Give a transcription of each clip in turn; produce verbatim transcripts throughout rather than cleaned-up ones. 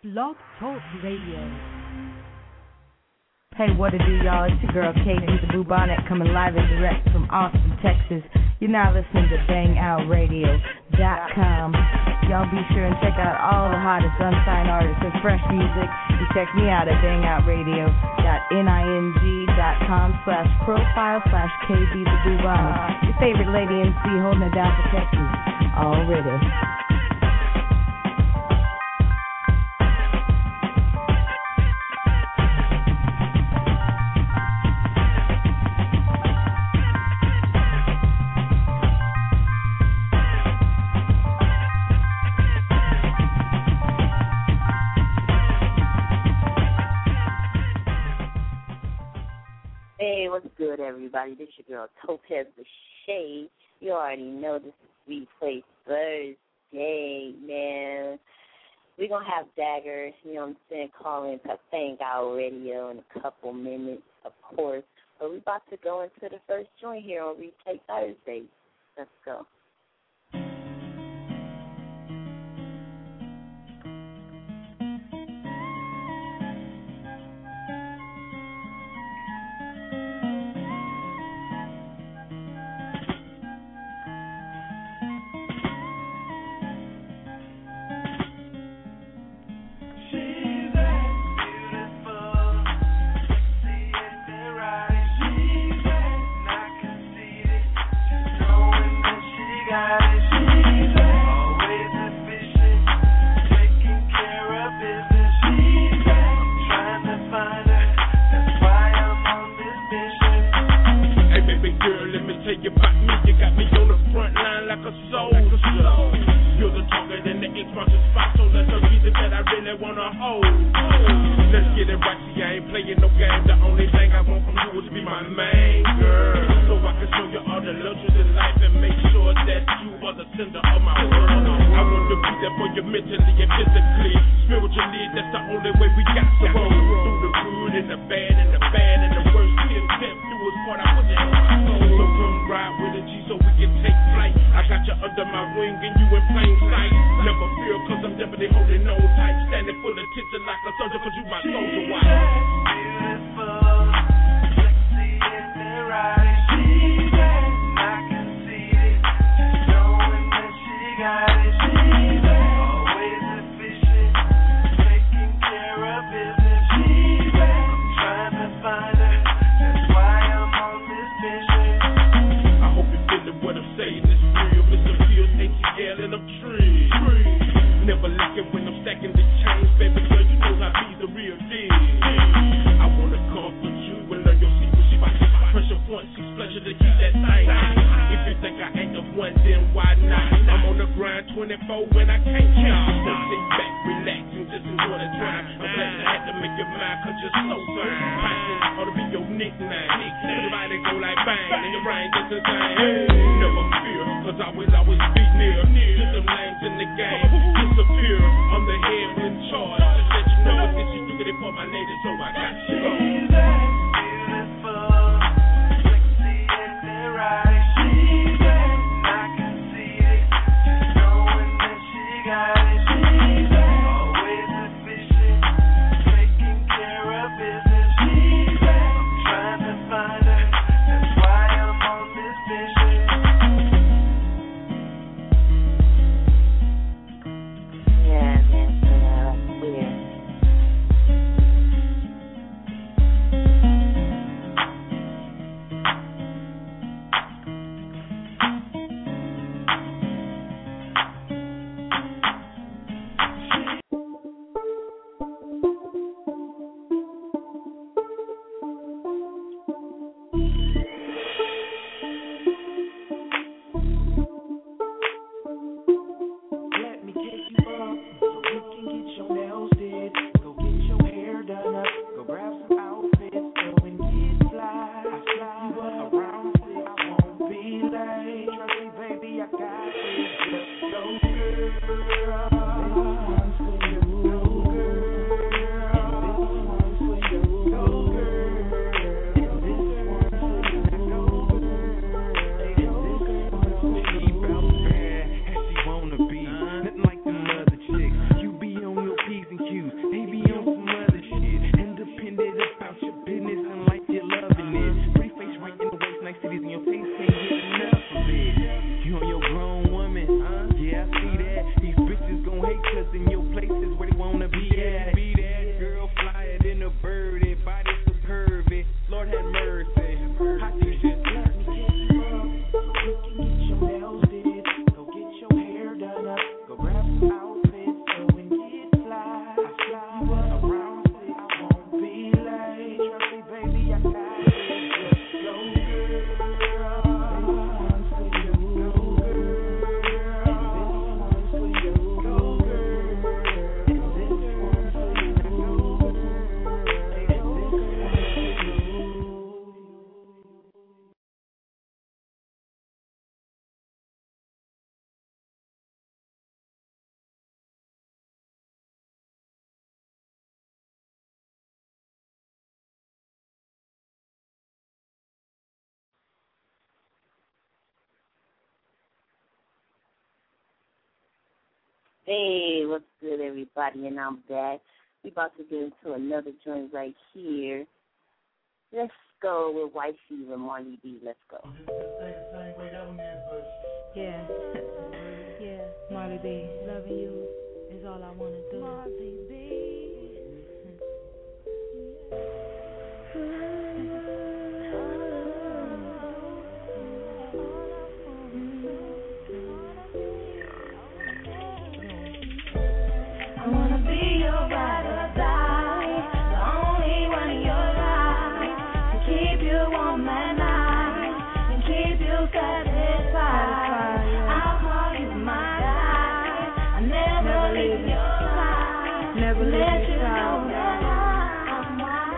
Blog Talk Radio. Hey, what it do, y'all? It's your girl, K D the Bubonic, coming live and direct from Austin, Texas. You're now listening to bang out radio dot com. Y'all be sure and check out all the hottest unsigned artists and fresh music. You check me out at bang out radio dot ning dot com slash profile slash K D the Bubonic. Your favorite lady M C holding it down for Texas already. Hey, what's good, everybody? This is your girl, Topaz the Shade. You already know this is Replay Thursday, man. We're going to have Dagger, you know what I'm saying, calling to Bang Out Radio in a couple minutes, of course. But we're about to go into the first joint here on Replay Thursday. Let's go. cues. They be on some other shit. Independent about your business, unlike you're loving it. Pretty face right in the waist, nice titties in your face, can't get enough of it. You on your grown woman, huh? Yeah, I see that. These bitches gon' hate cause in your places where they wanna be at. Be that girl flyer than a bird, and body superb. Lord have mercy. How you just let me get you up so you can get your nails did. Go get your hair done up. Go grab some outfits so when you fly, I fly you up around six. I won't be late. Trust me, baby, I got it. Just go, girl. This one's for you. Go, girl. And this one's for you. Go, girl. And this one's for you. Go, girl. And this one's for you. Hey, what's good, everybody? And I'm back. We about to get into another joint right here. Let's go with White Fever, Marley B. Let's go. Yeah, yeah, Marley B. Loving you is all I wanna do. Marley B. I wanna be your ride or die, the only one in your life, to keep you warm at night and keep you satisfied. I'll call you my guy. I never leave your side. Never let you know that I'm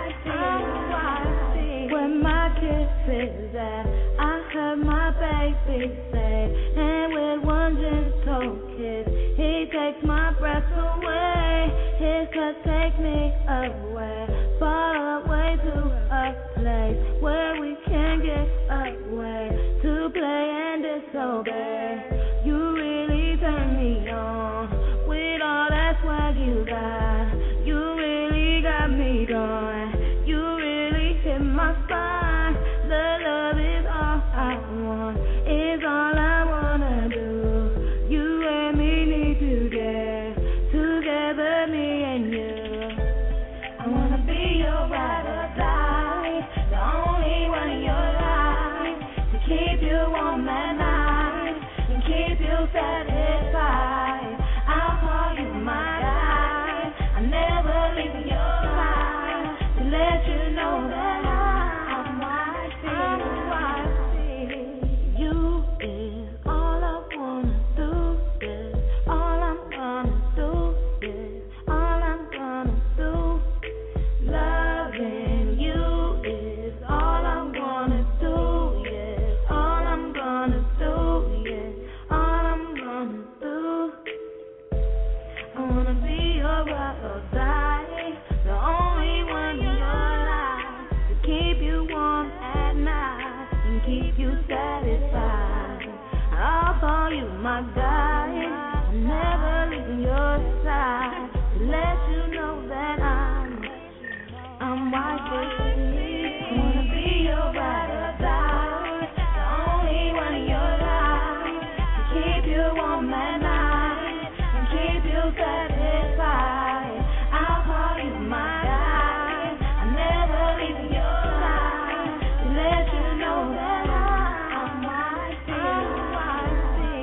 wifey. Where my kisses at, I heard my baby say, and with one gentle kiss, he takes my breath away. His touch takes me away, far away to a place where we can get away to play and disobey. You really turn me on with all that swag you got. You really got me going. You really hit my spine. The love is all I want, is all I wanna do. You and me need to get together, me and you. I wanna be your ride or die, the only one in your life, to keep you warm at night and keep you satisfied. I'll call you my guy. I never leave your side to let you know that I'm wifey. I'm wifey. You is all I wanna do. Is all I'm gonna do. Is all I'm gonna do. Loving you is all I'm gonna do. Yes, all I'm gonna do. Yes, all I'm gonna do. I wanna be your ride or die, the only one in your life, to keep you warm at night and keep you satisfied. I'll call you my guy, never leaving your side, to let you know that I'm, I'm wifey. I wanna be your ride or die, the only one in your life, to keep you warm at night and keep you satisfied. I'll call you my guy. I never leave your side to let you know that I'm wifey. I'm wifey.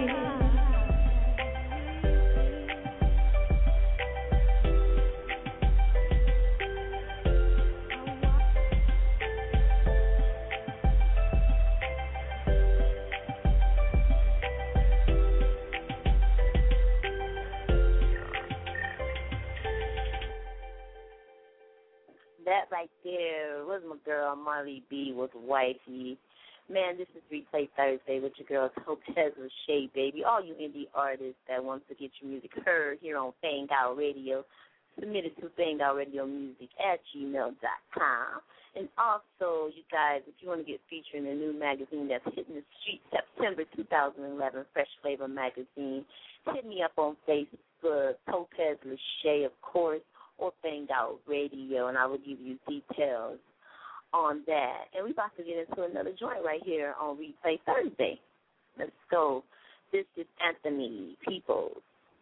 That right there was my girl Marley B with Wifey. Man, this is Replay Thursday with your girl Topaz Lachey, baby. All you indie artists that wants to get your music heard here on Fang Out Radio, submit it to fangoutradiomusic at gmail dot com. And also, you guys, if you want to get featured in a new magazine that's hitting the street September two thousand eleven, Fresh Flavor Magazine, hit me up on Facebook, Topaz Lachey, of course, or Bang Out Radio, and I will give you details on that. And we're about to get into another joint right here on Replay Thursday. Let's go. This is Anthony Peoples.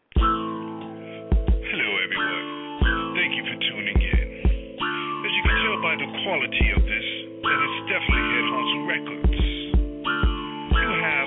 Hello, everyone. Thank you for tuning in. As you can tell by the quality of this, that it's definitely Head Haunts Records. You have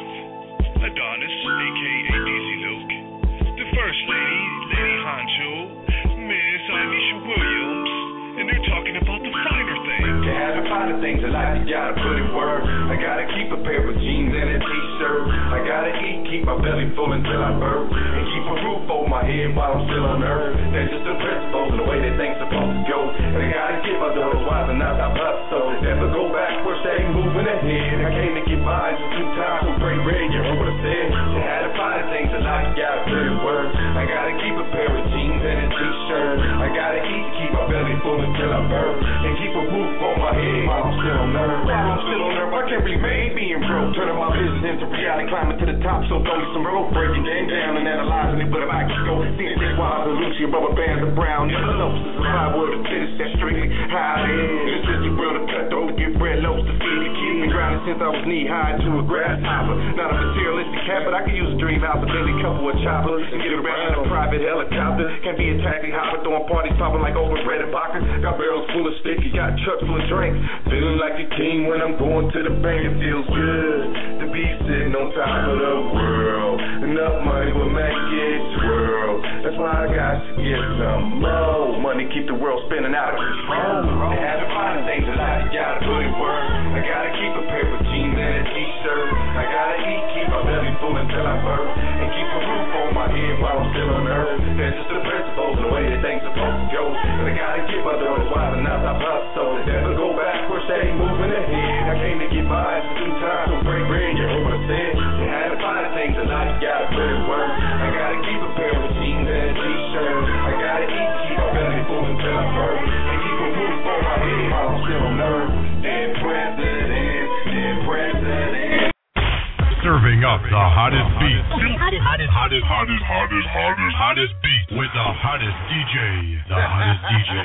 Adonis, a k a. Dizzy Luke, the First Lady, Lady Honcho, Miss Anisha Williams, and they're talking about the finer things. To have the finer things in life, you gotta put in work. I gotta keep a pair of jeans and a t-shirt. I gotta eat, keep my belly full until I burp, and keep a roof over my head while I'm still on earth. That's just the principles and the way that things supposed to go. And I gotta get my daughters wives and not stop hustle. Never go backwards, stay moving ahead. I came to get mine just two times, so break red, you heard what I said. To have the finer things in life, you gotta put in work. I gotta keep a pair of jeans and a t-shirt. I gotta eat, keep my belly full until I burp, and keep a roof on my head while I'm still on earth. While I'm still on earth, I can't really make being broke. Turning my business into reality, climbing to the top, so throw me some rope, breaking game down and analyzing it. But if I can go, seeing this wild and Lucia, rubber bands of brown, never know to survive word of tennis, that's strictly how it is. This is the world of cut though, to get bread loaves to feed the kids. Been grinding since I was knee high to a grasshopper. Not a materialistic cat, but I can use a dream house, a daily couple of choppers, and get around in a private helicopter. Can be a taxi hopper, throwing parties popping like over bread and pockets. Got barrels full of sticky, got trucks full of drinks. Feeling like a king when I'm going to the bank. It feels good to be sitting on top of the world. Enough money will make it swirl. That's why I got to get some more money, keep the world spinning out of control. To have the finer things in life, you gotta put in work. I gotta keep a pair of jeans and a t-shirt. I gotta eat, keep my belly full until I burp, and keep a roof on my head while I'm still on earth. That's just the principles and the way that things supposed to go. And I gotta get my daughters wives and not stop hustle. Never go backwards, stay moving ahead. I came to get mine two times, so break bread, you heard what I said. To have the finer things in life, you gotta put in work. I gotta keep a pair of jeans and a t-shirt. I gotta eat, keep my belly full until I burp, and keep a roof on my head while I'm still on earth. Dead president, dead president. Serving up the hottest beats, hottest, hottest, hottest, hottest, hottest, hottest, hottest beats with the hottest D J, the hottest D J.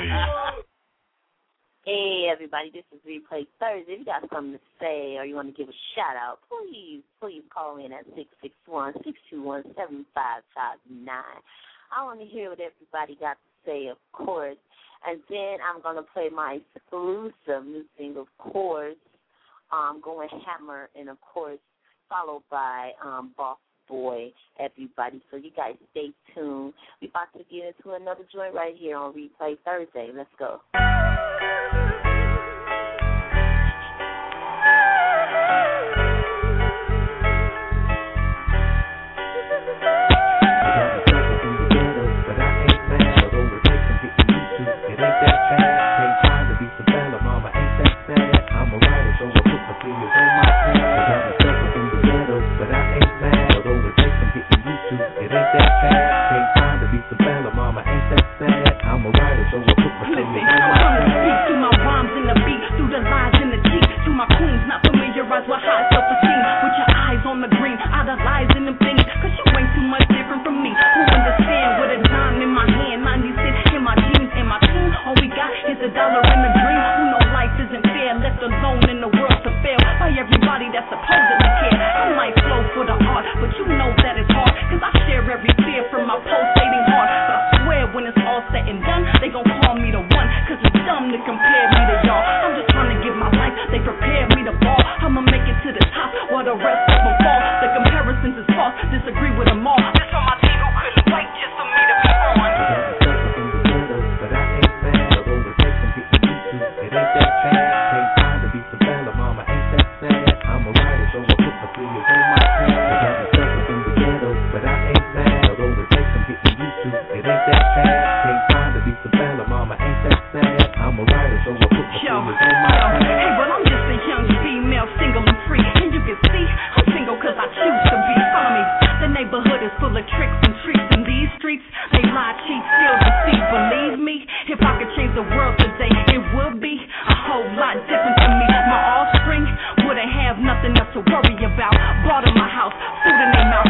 Hey, everybody, this is Replay Thursday. If you got something to say or you want to give a shout-out, please, please call in at six six one, six two one, seven five five nine. I want to hear what everybody got to say, of course. And then I'm going to play my exclusive new single, of course, um, Going Hammer, and, of course, followed by um, Boss Boy, everybody. So you guys stay tuned. We're about to get into another joint right here on Replay Thursday. Let's go.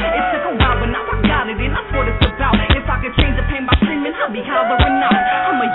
I'll be hollering out. I'm a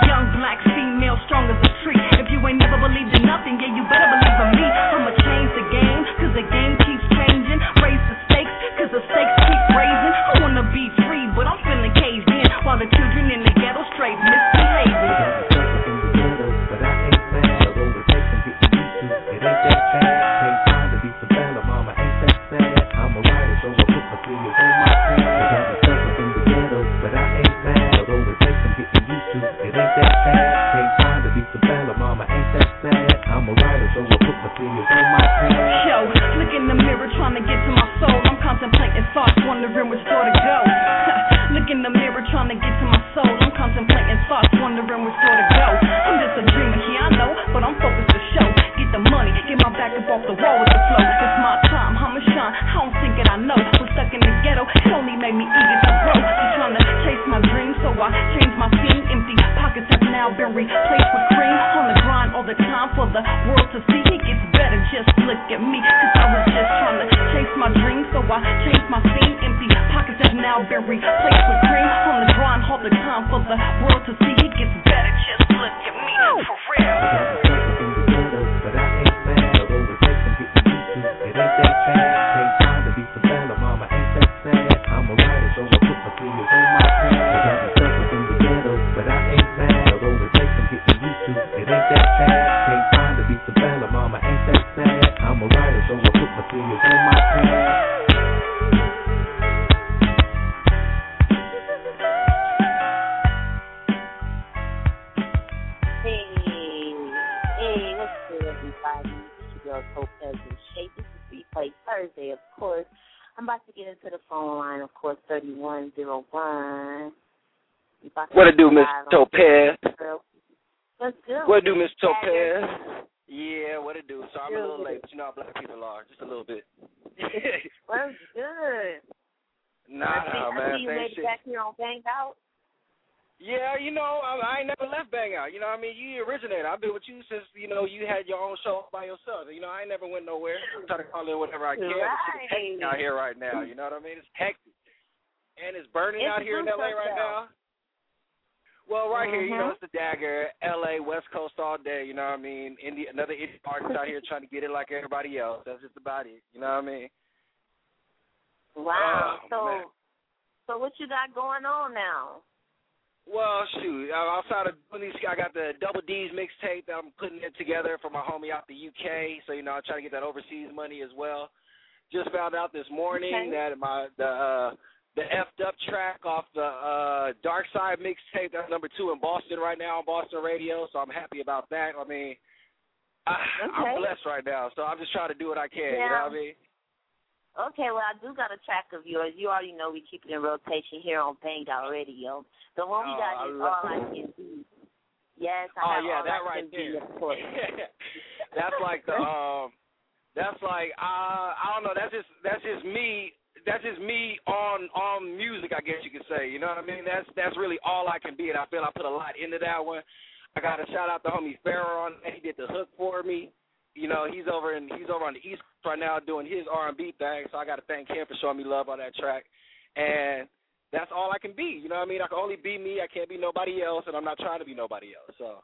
It ain't that bad. Can't find to be some fella, mama ain't that sad. I'm a writer, so I put my fingers on my pad. Yo, look in the mirror, trying to get to my soul. I'm contemplating thoughts, wondering which door to go. Look in the mirror, trying to get to my soul. I'm contemplating thoughts, wondering which door to go. I'm just a dreamer, yeah I know, but I'm focused to show. Get the money, get my back up off the wall with the flow. It's my time, I'ma shine. I don't think it, I know. Was stuck in the ghetto, it only made me eager to grow. Just trying to chase my dreams, so I changed my scene. Empty pockets have now been replaced with cream. On the grind all the time for the world to see. It gets better, just look at me. Cause I was just trying to chase my dreams, so I changed my scene. Empty pockets have now been replaced with cream. On the grind all the time for the world to see. It gets better, just look at me. For real. Thursday, of course. I'm about to get into the phone line, of course, thirty-one oh one. What it do, Miss Topaz? What's good? What it do, Miss Topaz? Yeah, what it do? So I'm a little late, but you know how black people are, just a little bit. What's good? Nah, I see, nah, man. I see you made it back here on Banged Out. Yeah, you know, I, I ain't never left Bang Out. You know what I mean? You originated. I've been with you since, you know, you had your own show by yourself. You know, I ain't never went nowhere. I'm trying to call in whatever I can. Right. It's hectic out here right now. You know what I mean? It's hectic. And it's burning it's out here in L A right now. Well, right mm-hmm. here, you know, it's the Dagger, L A, West Coast all day. You know what I mean? Indi- another indie artist out here trying to get it like everybody else. That's just about it. You know what I mean? Wow. Oh, so, man. so what you got going on now? Well, shoot, outside of doing these, I got the Double D's mixtape that I'm putting it together for my homie out the U K. So, you know, I'm trying to get that overseas money as well. Just found out this morning okay. that my the uh, the F'd Up track off the uh, Dark Side mixtape, that's number two in Boston right now on Boston radio. So I'm happy about that. I mean, I, okay. I'm blessed right now. So I'm just trying to do what I can, yeah. you know what I mean? Okay, well, I do got a track of yours. You already know we keep it in rotation here on Banged Out Radio. The one we oh, got I is love All I Can Be. Yes, I oh, have yeah, All that I right Can there. Be, of course. That's like the, um, that's like, uh, I don't know, that's just, that's just me, that's just me on, on music, I guess you could say. You know what I mean? That's, that's really All I Can Be, and I feel I put a lot into that one. I got to shout out to homie Farrah on that. He did the hook for me. You know, he's over in he's over on the East Coast right now doing his R and B thing, so I got to thank him for showing me love on that track. And that's all I can be. You know what I mean? I can only be me. I can't be nobody else, and I'm not trying to be nobody else. So.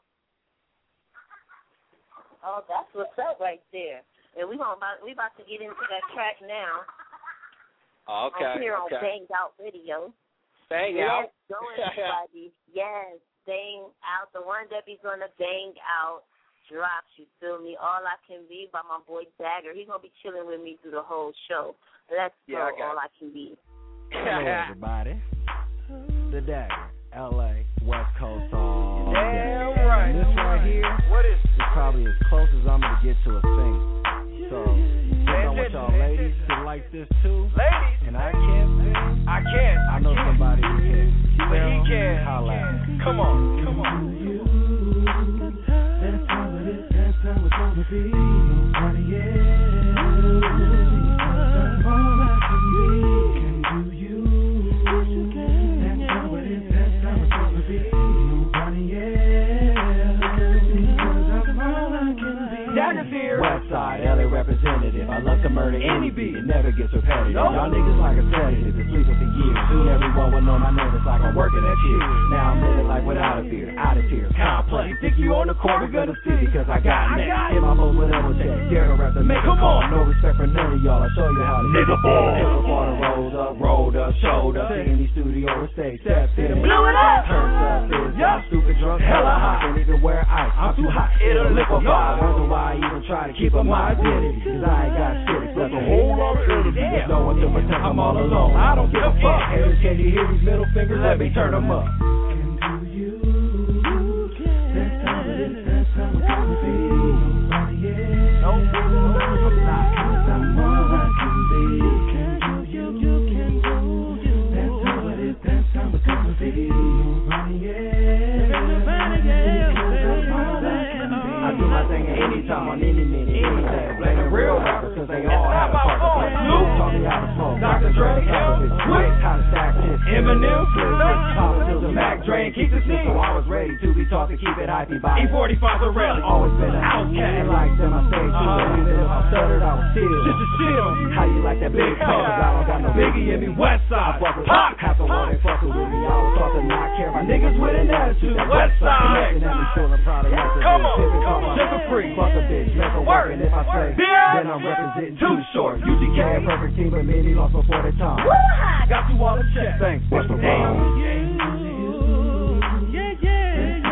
Oh, that's what's up right there. And we gonna we about to get into that track now. Oh, okay. I'm here okay. on Banged Out Radio. Bang Let's Out. go, everybody. Yes, Bang Out. The one that be gonna bang out. Drops, you feel me? All I Can Be by my boy Dagger. He's going to be chilling with me through the whole show. Let's yeah, go, All I Can Be. Hello, everybody. The Dagger, L A, West Coast all day. Damn right. This right here what is, is probably as close as I'm going to get to a sing. So, since I want y'all ladies to like this too, ladies, and I can't sing, I can't. I know can't. somebody who can. But he can. Holla. Come on, come on. That's how it is, that's how it's gonna be. Nobody else. That's all I can be. Can do you. That's how it is, that's how it's gonna be. Nobody else. Because that's all I can be. Dagger's here. Westside, L A representative. I love to murder any beat. It never gets repetitive. Y'all niggas like a sedative. Been sleeping for years. Soon everyone will know my name. It's like I'm working at you. Now I'm living like without a fear. Out of tears. Complex. Think you on the corner, gonna see because I got next. Hit my moves with double check. Dare to rap to make a call. No respect for none of y'all. I'll show you how to nigga ball. Nigga ball rolled up, rolled up, showed up. In the studio and stage. Stepped in. Blew it up. Turned up. Is I'm stupid drunk. Hella hot. Can't even wear ice. I'm too hot. It'll liquefy. Wonder why I even try to keep up my identity. Cause I ain't got shit except a whole lot of energy. There's no one to pretend I'm all alone. I don't give a fuck. Haters, can you hear these middle fingers? Let me turn them up. And do you. time on any minute, anything. Blame the real rappers, cause they all have a part to play. Snoop taught me how to smoke. Doctor Dre, Elvis, Swift, how to stack shit. Eminem, Flip, Pop till the Mac drain, keep the scene. So I was ready to be taught to keep it hypey by E forty-five for rally. Always been an outcast, like them I stayed true. Even if I stuttered, I was still just a shield. How you like that big talk? I don't got no Biggie in me, West Side. I fuck with Pop, half the world ain't fucking with me. I was taught to not care. My niggas with an attitude. West Side. And I'm sure I'm proud of myself. Come on, come on. Sugar free. Fuck a bitch, make her work. And if I say, then I'm representing Too Short. U G K a perfect team, but many lost before their time. Got you all the check. Thanks, what's the problem? Yeah, yeah, yeah.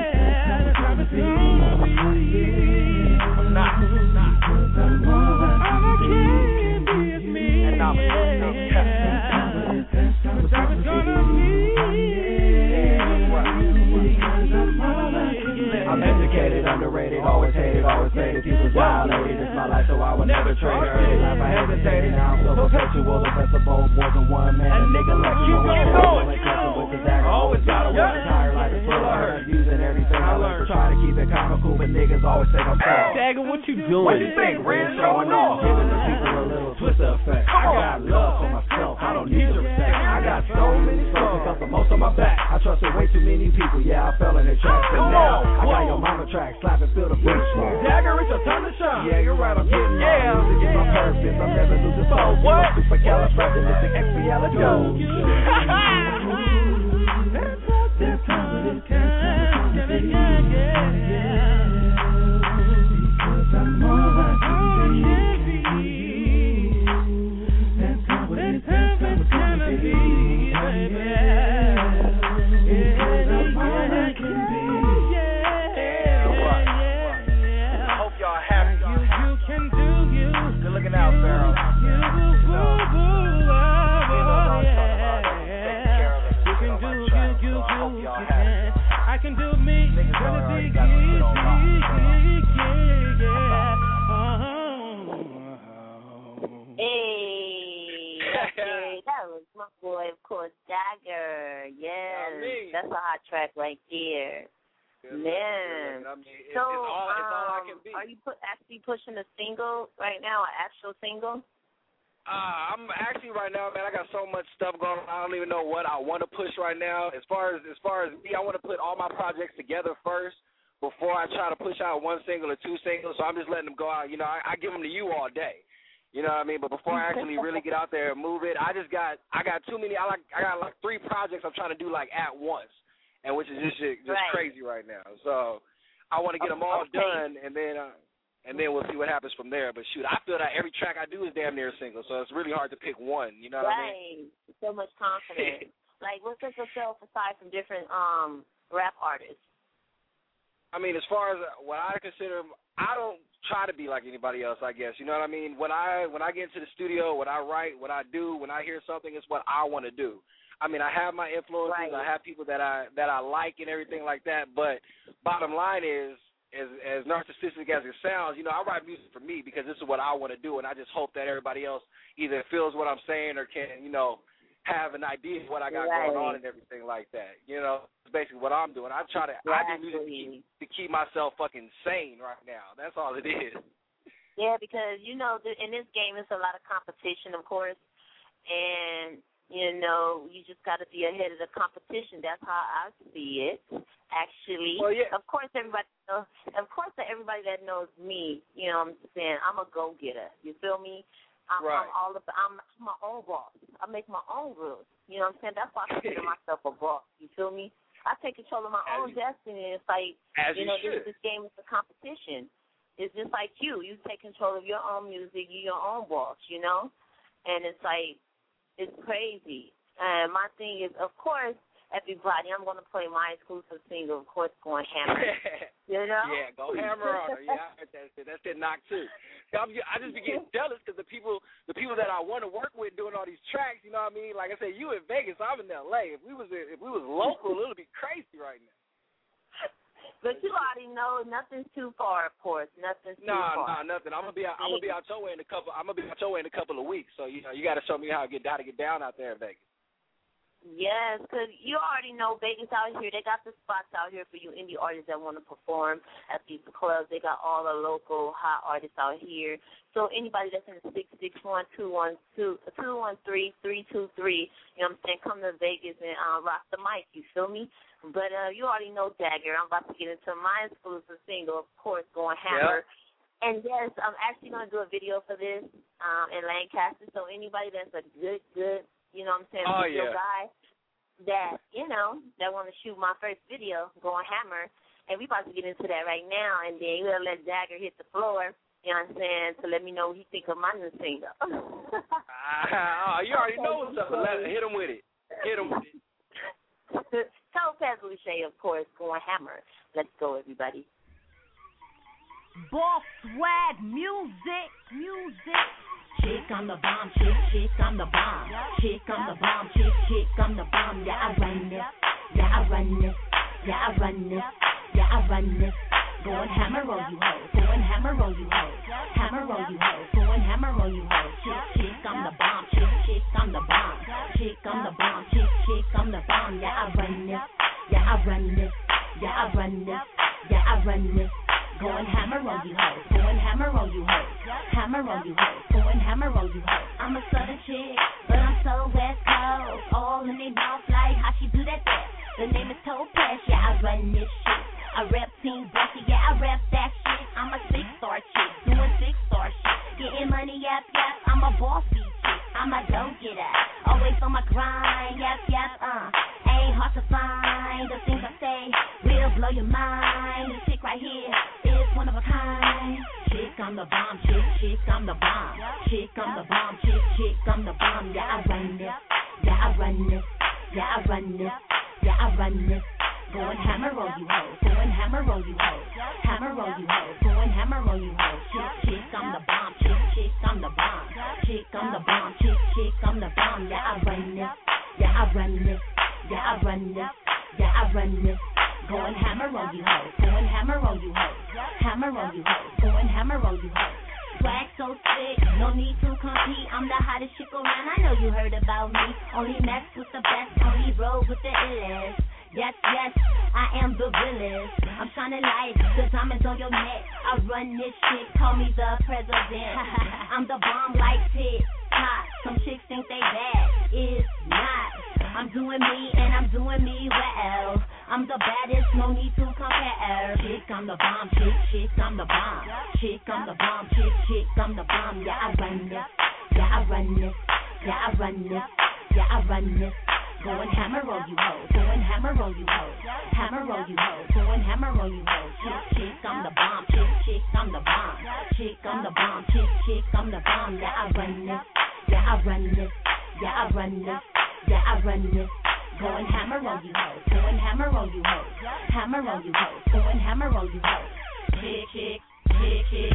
I'm not, not. All I can be is me. And I'm a I'm educated, underrated, always hated, always faded. People violated, it's my life, so I will never trade her. Every life I hesitated, now I'm so perpetual. The best of both worlds in one man. A nigga like you get going. Always gotta work entire life is full of hurt. Using everything I learned, trying to keep it comical, but niggas always think I'm soft. Dagger, what you doing? What you think, Ren? Showing off, giving the people a little twister effect. I got love for myself, I don't need your respect. I got so many scars, because the most on my back. I trusted way too many people, yeah, I fell in their traps. But now, I got your mama track, slap and feel the beat. Dagger, it's your time to shine. Yeah, you're right, I'm getting yeah. My music is my purpose, I'm never losing focus. What? Supercalifragilisticexpialidocious. That's how it is, yeah, yeah, yeah. Because I'm all I can be. That's how it is, that's how it's gonna be, baby. Because I'm all I can be. I hope y'all happy. You, you can do you. Good looking out, Pharaoh. You, boo, boo, boo. I can do me, gonna dig it, Hey, okay, that was my boy, of course, Dagger. Yes, that's a hot track right there. Man, I mean, it, so it's all, it's all I um, can be. are you put, actually pushing a single right now, an actual single? Uh, I'm actually right now, man. I got so much stuff going on. I don't even know what I want to push right now. As far as as far as me, I want to put all my projects together first before I try to push out one single or two singles. So I'm just letting them go out. You know, I, I give them to you all day. You know what I mean? But before I actually really get out there and move it, I just got I got too many. I like I got like three projects I'm trying to do like at once, and which is just just right. crazy right now. So I want to get them all okay. done, and then. Uh, And then we'll see what happens from there. But, shoot, I feel that every track I do is damn near a single, so it's really hard to pick one. You know what right. I mean? Right. So much confidence. Like, what's yourself aside from different um rap artists? I mean, as far as what I consider, I don't try to be like anybody else, I guess. You know what I mean? When I when I get into the studio, what I write, what I do, when I hear something, it's what I want to do. I mean, I have my influences. Right. I have people that I that I like and everything like that. But bottom line is, As, as narcissistic as it sounds, you know, I write music for me because this is what I want to do, and I just hope that everybody else either feels what I'm saying or can, you know, have an idea of what I got right. going on and everything like that. You know, it's basically what I'm doing. I try to, right. I do music to keep, to keep myself fucking sane right now. That's all it is. Yeah, because, you know, in this game, it's a lot of competition, of course, and, you know, you just got to be ahead of the competition. That's how I see it. Actually, well, yeah. of course, everybody, knows, of course, everybody that knows me, you know, what I'm saying I'm a go-getter. You feel me? I'm, right. I'm all about. I'm my own boss. I make my own rules. You know what I'm saying? That's why I consider myself a boss. You feel me? I take control of my as own you, destiny. It's like as you know, you this, this game is a competition. It's just like you. You take control of your own music. You're your own boss. You know, and it's like it's crazy. And my thing is, of course. Everybody, I'm going to play my exclusive single, of course, going hammer. You know? Yeah, go hammer on her. Yeah, I heard that shit. That shit knock too. I'm, I just be getting jealous because the people, the people that I want to work with doing all these tracks, you know what I mean? Like I said, you in Vegas, I'm in L A. If we was if we was local, it would be crazy right now. But you already know nothing's too far, of course. Nothing's too nah, far. Nah, nothing. I'm gonna be out, I'm gonna be out your way in a couple. I'm gonna be out your way in a couple of weeks. So you know, you got to show me how to get down to get down out there in Vegas. Yes, because you already know Vegas out here. They got the spots out here for you indie artists that want to perform at these clubs. They got all the local hot artists out here. So anybody that's in the six six one, two one two, two one three, three two three, you know what I'm saying, come to Vegas and uh, rock the mic, you feel me? But uh, you already know Dagger. I'm about to get into my exclusive single, of course, Going Hammer. Yep. And, yes, I'm actually going to do a video for this um, in Lancaster. So anybody that's a good, good, you know what I'm saying, oh, video yeah. guy that, you know, that want to shoot my first video, Going Hammer. And we about to get into that right now. And then you're going to let Dagger hit the floor, you know what I'm saying, to let me know what he think of my new single. uh, you already know what's up. Let, hit him with it. Hit him with it. Topaz Lachey, of course, Going Hammer. Let's go, everybody. Boss swag, music, music. Chick, I'm the bomb, chick, chick, I'm the bomb. Chick, I'm the bomb, chick, chick, I'm the bomb. Yeah, I run this, yeah, I run this, yeah, I run this, yeah, I run this. Going hammer on you hoes, going hammer on you hoes, hammer on you hoes, going hammer on you hoes. Chick, chick, I'm the bomb, chick, chick, I'm the bomb. Chick, I'm the bomb, chick, chick, I'm the bomb. Yeah, I run this, yeah, I run this, yeah, I run this, yeah, I run this. Going hammer on you hoes, going hammer on you hoes, hammer on you hoes, going hammer on you hoes. I'm a southern chick, but I'm so west coast. All in they mouth like how she do that there. The name is Topaz, yeah, I run this shit. I rep Team Bucky, yeah, I rep that shit. I'm a six-star chick, doing six-star shit. Getting money, yep, yep, I'm a bossy chick. I'm a go-getter, always on my grind, yep, yep, uh. Ain't hard to find, the things I say will blow your mind. This chick right here is one of a kind. Chick, I'm the bomb, chick, chick, I'm the bomb. Chick, I'm the bomb, chick, chick, I'm the bomb. Yeah, I run this, yeah, I run this, yeah, I run this, yeah, I run this. Going hammer on you hoes, going hammer on you hoes, hammer on you hoes, going hammer on you hoes. Chick, chick, I'm the bomb, chick, chick, I'm the bomb. Chick, I'm the bomb, chick, chick, I'm the bomb. Yeah, I run this, yeah, I run this, yeah, I run this, yeah, I run this. Going hammer on you hoes, going hammer on you hoes, hammer on you hoes, going hammer on you hoes. Swag so sick, no need to compete. I'm the hottest chick around. I know you heard about me. Only mess with the best, only roll with the illest. Yes, yes, I am the realest. I'm shining light, the diamonds on your neck. I run this shit, call me the president. I'm the bomb like Tit Tot. Some chicks think they bad, it's not. I'm doing me and I'm doing me well. I'm the baddest, no need to compare. Chick, I'm the bomb, chick, chick, I'm the bomb. Chick, I'm the bomb, chick, chick, I'm the bomb. Yeah, I run this, yeah, I run this, yeah, I run this, yeah, I run this. Going hammer on you hoes, going hammer on you hoes, hammer on you hoes, going hammer on you hoes. Chick, chick, I'm the bomb, chick, chick, I'm the bomb. Chick, I'm the bomb, chick, chick, I'm the bomb. Yeah, I run this, yeah, I run this, yeah, I run this, yeah, I run this. Going hammer on you hoes, going hammer on you hoes, hammer on you hoes, going hammer on you hoes. Chick, chick, chick, chick,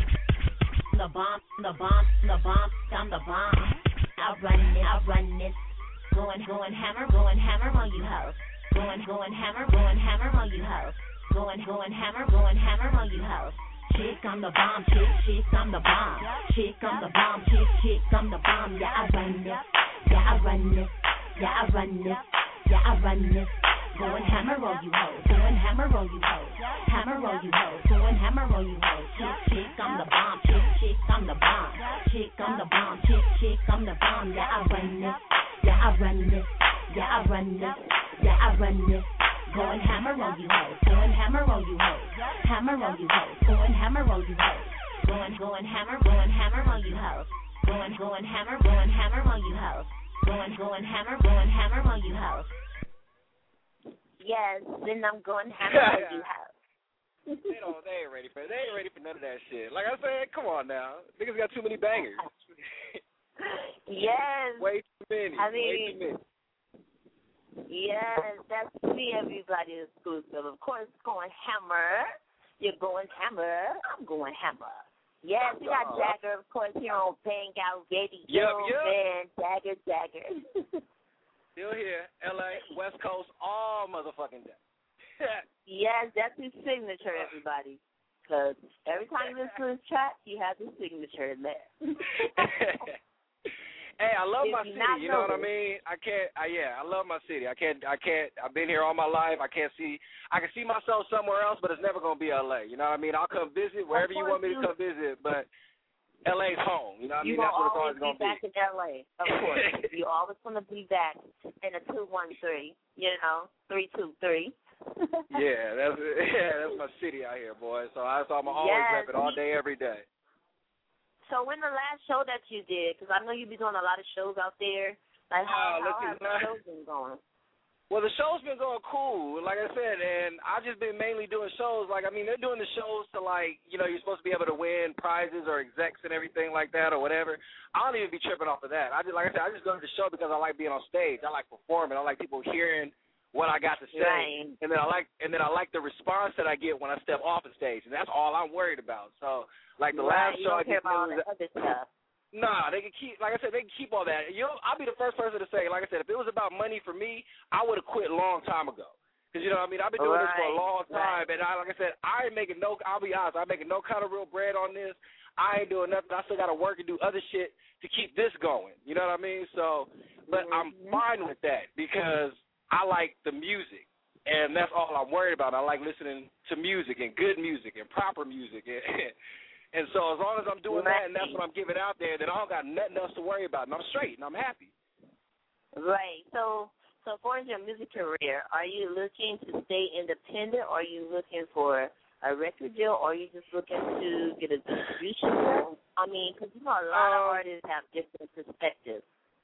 the bomb, the bomb, the bomb, I'm the bomb. I run it, I run this. Going, going hammer, going hammer on you hoes. Going, going hammer, going hammer on you hoes. Going, going hammer, going hammer on you hoes. Chick, I'm the bomb, chick, chick, I'm the bomb. Chick, I'm the bomb, chick, chick, I'm the bomb. Yeah, I run this, yeah, I run this, yeah, I run this, yeah, I run this. Going hammer on you hoes, going hammer on you hoes, hammer on you hoes, going hammer on you hoes. Chick, chick, I'm the bomb, chick, chick, I'm the bomb. Chick, I'm the bomb, chick, chick, I'm the bomb. Yeah, I run this. Yeah, I run this, yeah, I run this, yeah, I run this. Going hammer on you hoes, going hammer on you hoes, hammer on you hoes, going hammer on you hoes. Going, going hammer, going hammer on you hoes. Going, going hammer, going hammer on you hoes. Going, going hammer, going hammer on you hoes. Yes, then I'm going hammer on you hoes. They don't, they ain't ready for it. They ain't ready for none of that shit. Like I said, come on now. Niggas got too many bangers. Yes. Way too many. I mean, Way too many. Yes, that's me, everybody exclusive. Of course, going hammer. You're going hammer. I'm going hammer. Yes, we got Dagger, of course, here on Bang Out Radio. Yep, yep. Man, Dagger, Dagger. Still here, L A, West Coast, all motherfucking day. Yes, that's his signature, everybody. Because every time you listen to his track, you have his signature in there. Hey, I love If my you city. not You know what I notice. mean? I can't. I, yeah, I love my city. I can't. I can't. I've been here all my life. I can't see. I can see myself somewhere else, but it's never gonna be L A. You know what I mean? I'll come visit wherever you want me to come visit, but L A's home. You know what I mean? You That's what it's always always be gonna back in L A, of course. You're always gonna be back in a two one three. You know, three two three. yeah, that's yeah, that's my city out here, boy. So I, so I'm always Yes, rep it all we- day, every day. So when the last show that you did, because I know you be doing a lot of shows out there, like how, Oh, look how at have that. the shows been going? Well, the show's been going cool, like I said, and I've just been mainly doing shows. Like, I mean, they're doing the shows to, like, you know, you're supposed to be able to win prizes or execs and everything like that or whatever. I don't even be tripping off of that. I just, like I said, I just go to the show because I like being on stage. I like performing. I like people hearing what I got to say, Right. and then I like, and then I like the response that I get when I step off the stage, and that's all I'm worried about. So, like the Right, last you show don't I care did about all was. the other stuff. Nah, they can keep, like I said, they can keep all that. You know, I'll be the first person to say, like I said, if it was about money for me, I would have quit a long time ago. Because, you know what I mean? I've been doing Right, this for a long time, right. and I, like I said, I ain't making no, I'll be honest, I'm making no kind of real bread on this. I ain't doing nothing. I still got to work and do other shit to keep this going. You know what I mean? So, but I'm fine with that because I like the music, and that's all I'm worried about. I like listening to music and good music and proper music. And, And so as long as I'm doing that and that's what I'm giving out there, then I don't got nothing else to worry about, and I'm straight and I'm happy. Right. So, so for your music career, are you looking to stay independent, or are you looking for a record deal, or are you just looking to get a distribution deal? I mean, because you know a lot Um, of artists have different perspectives.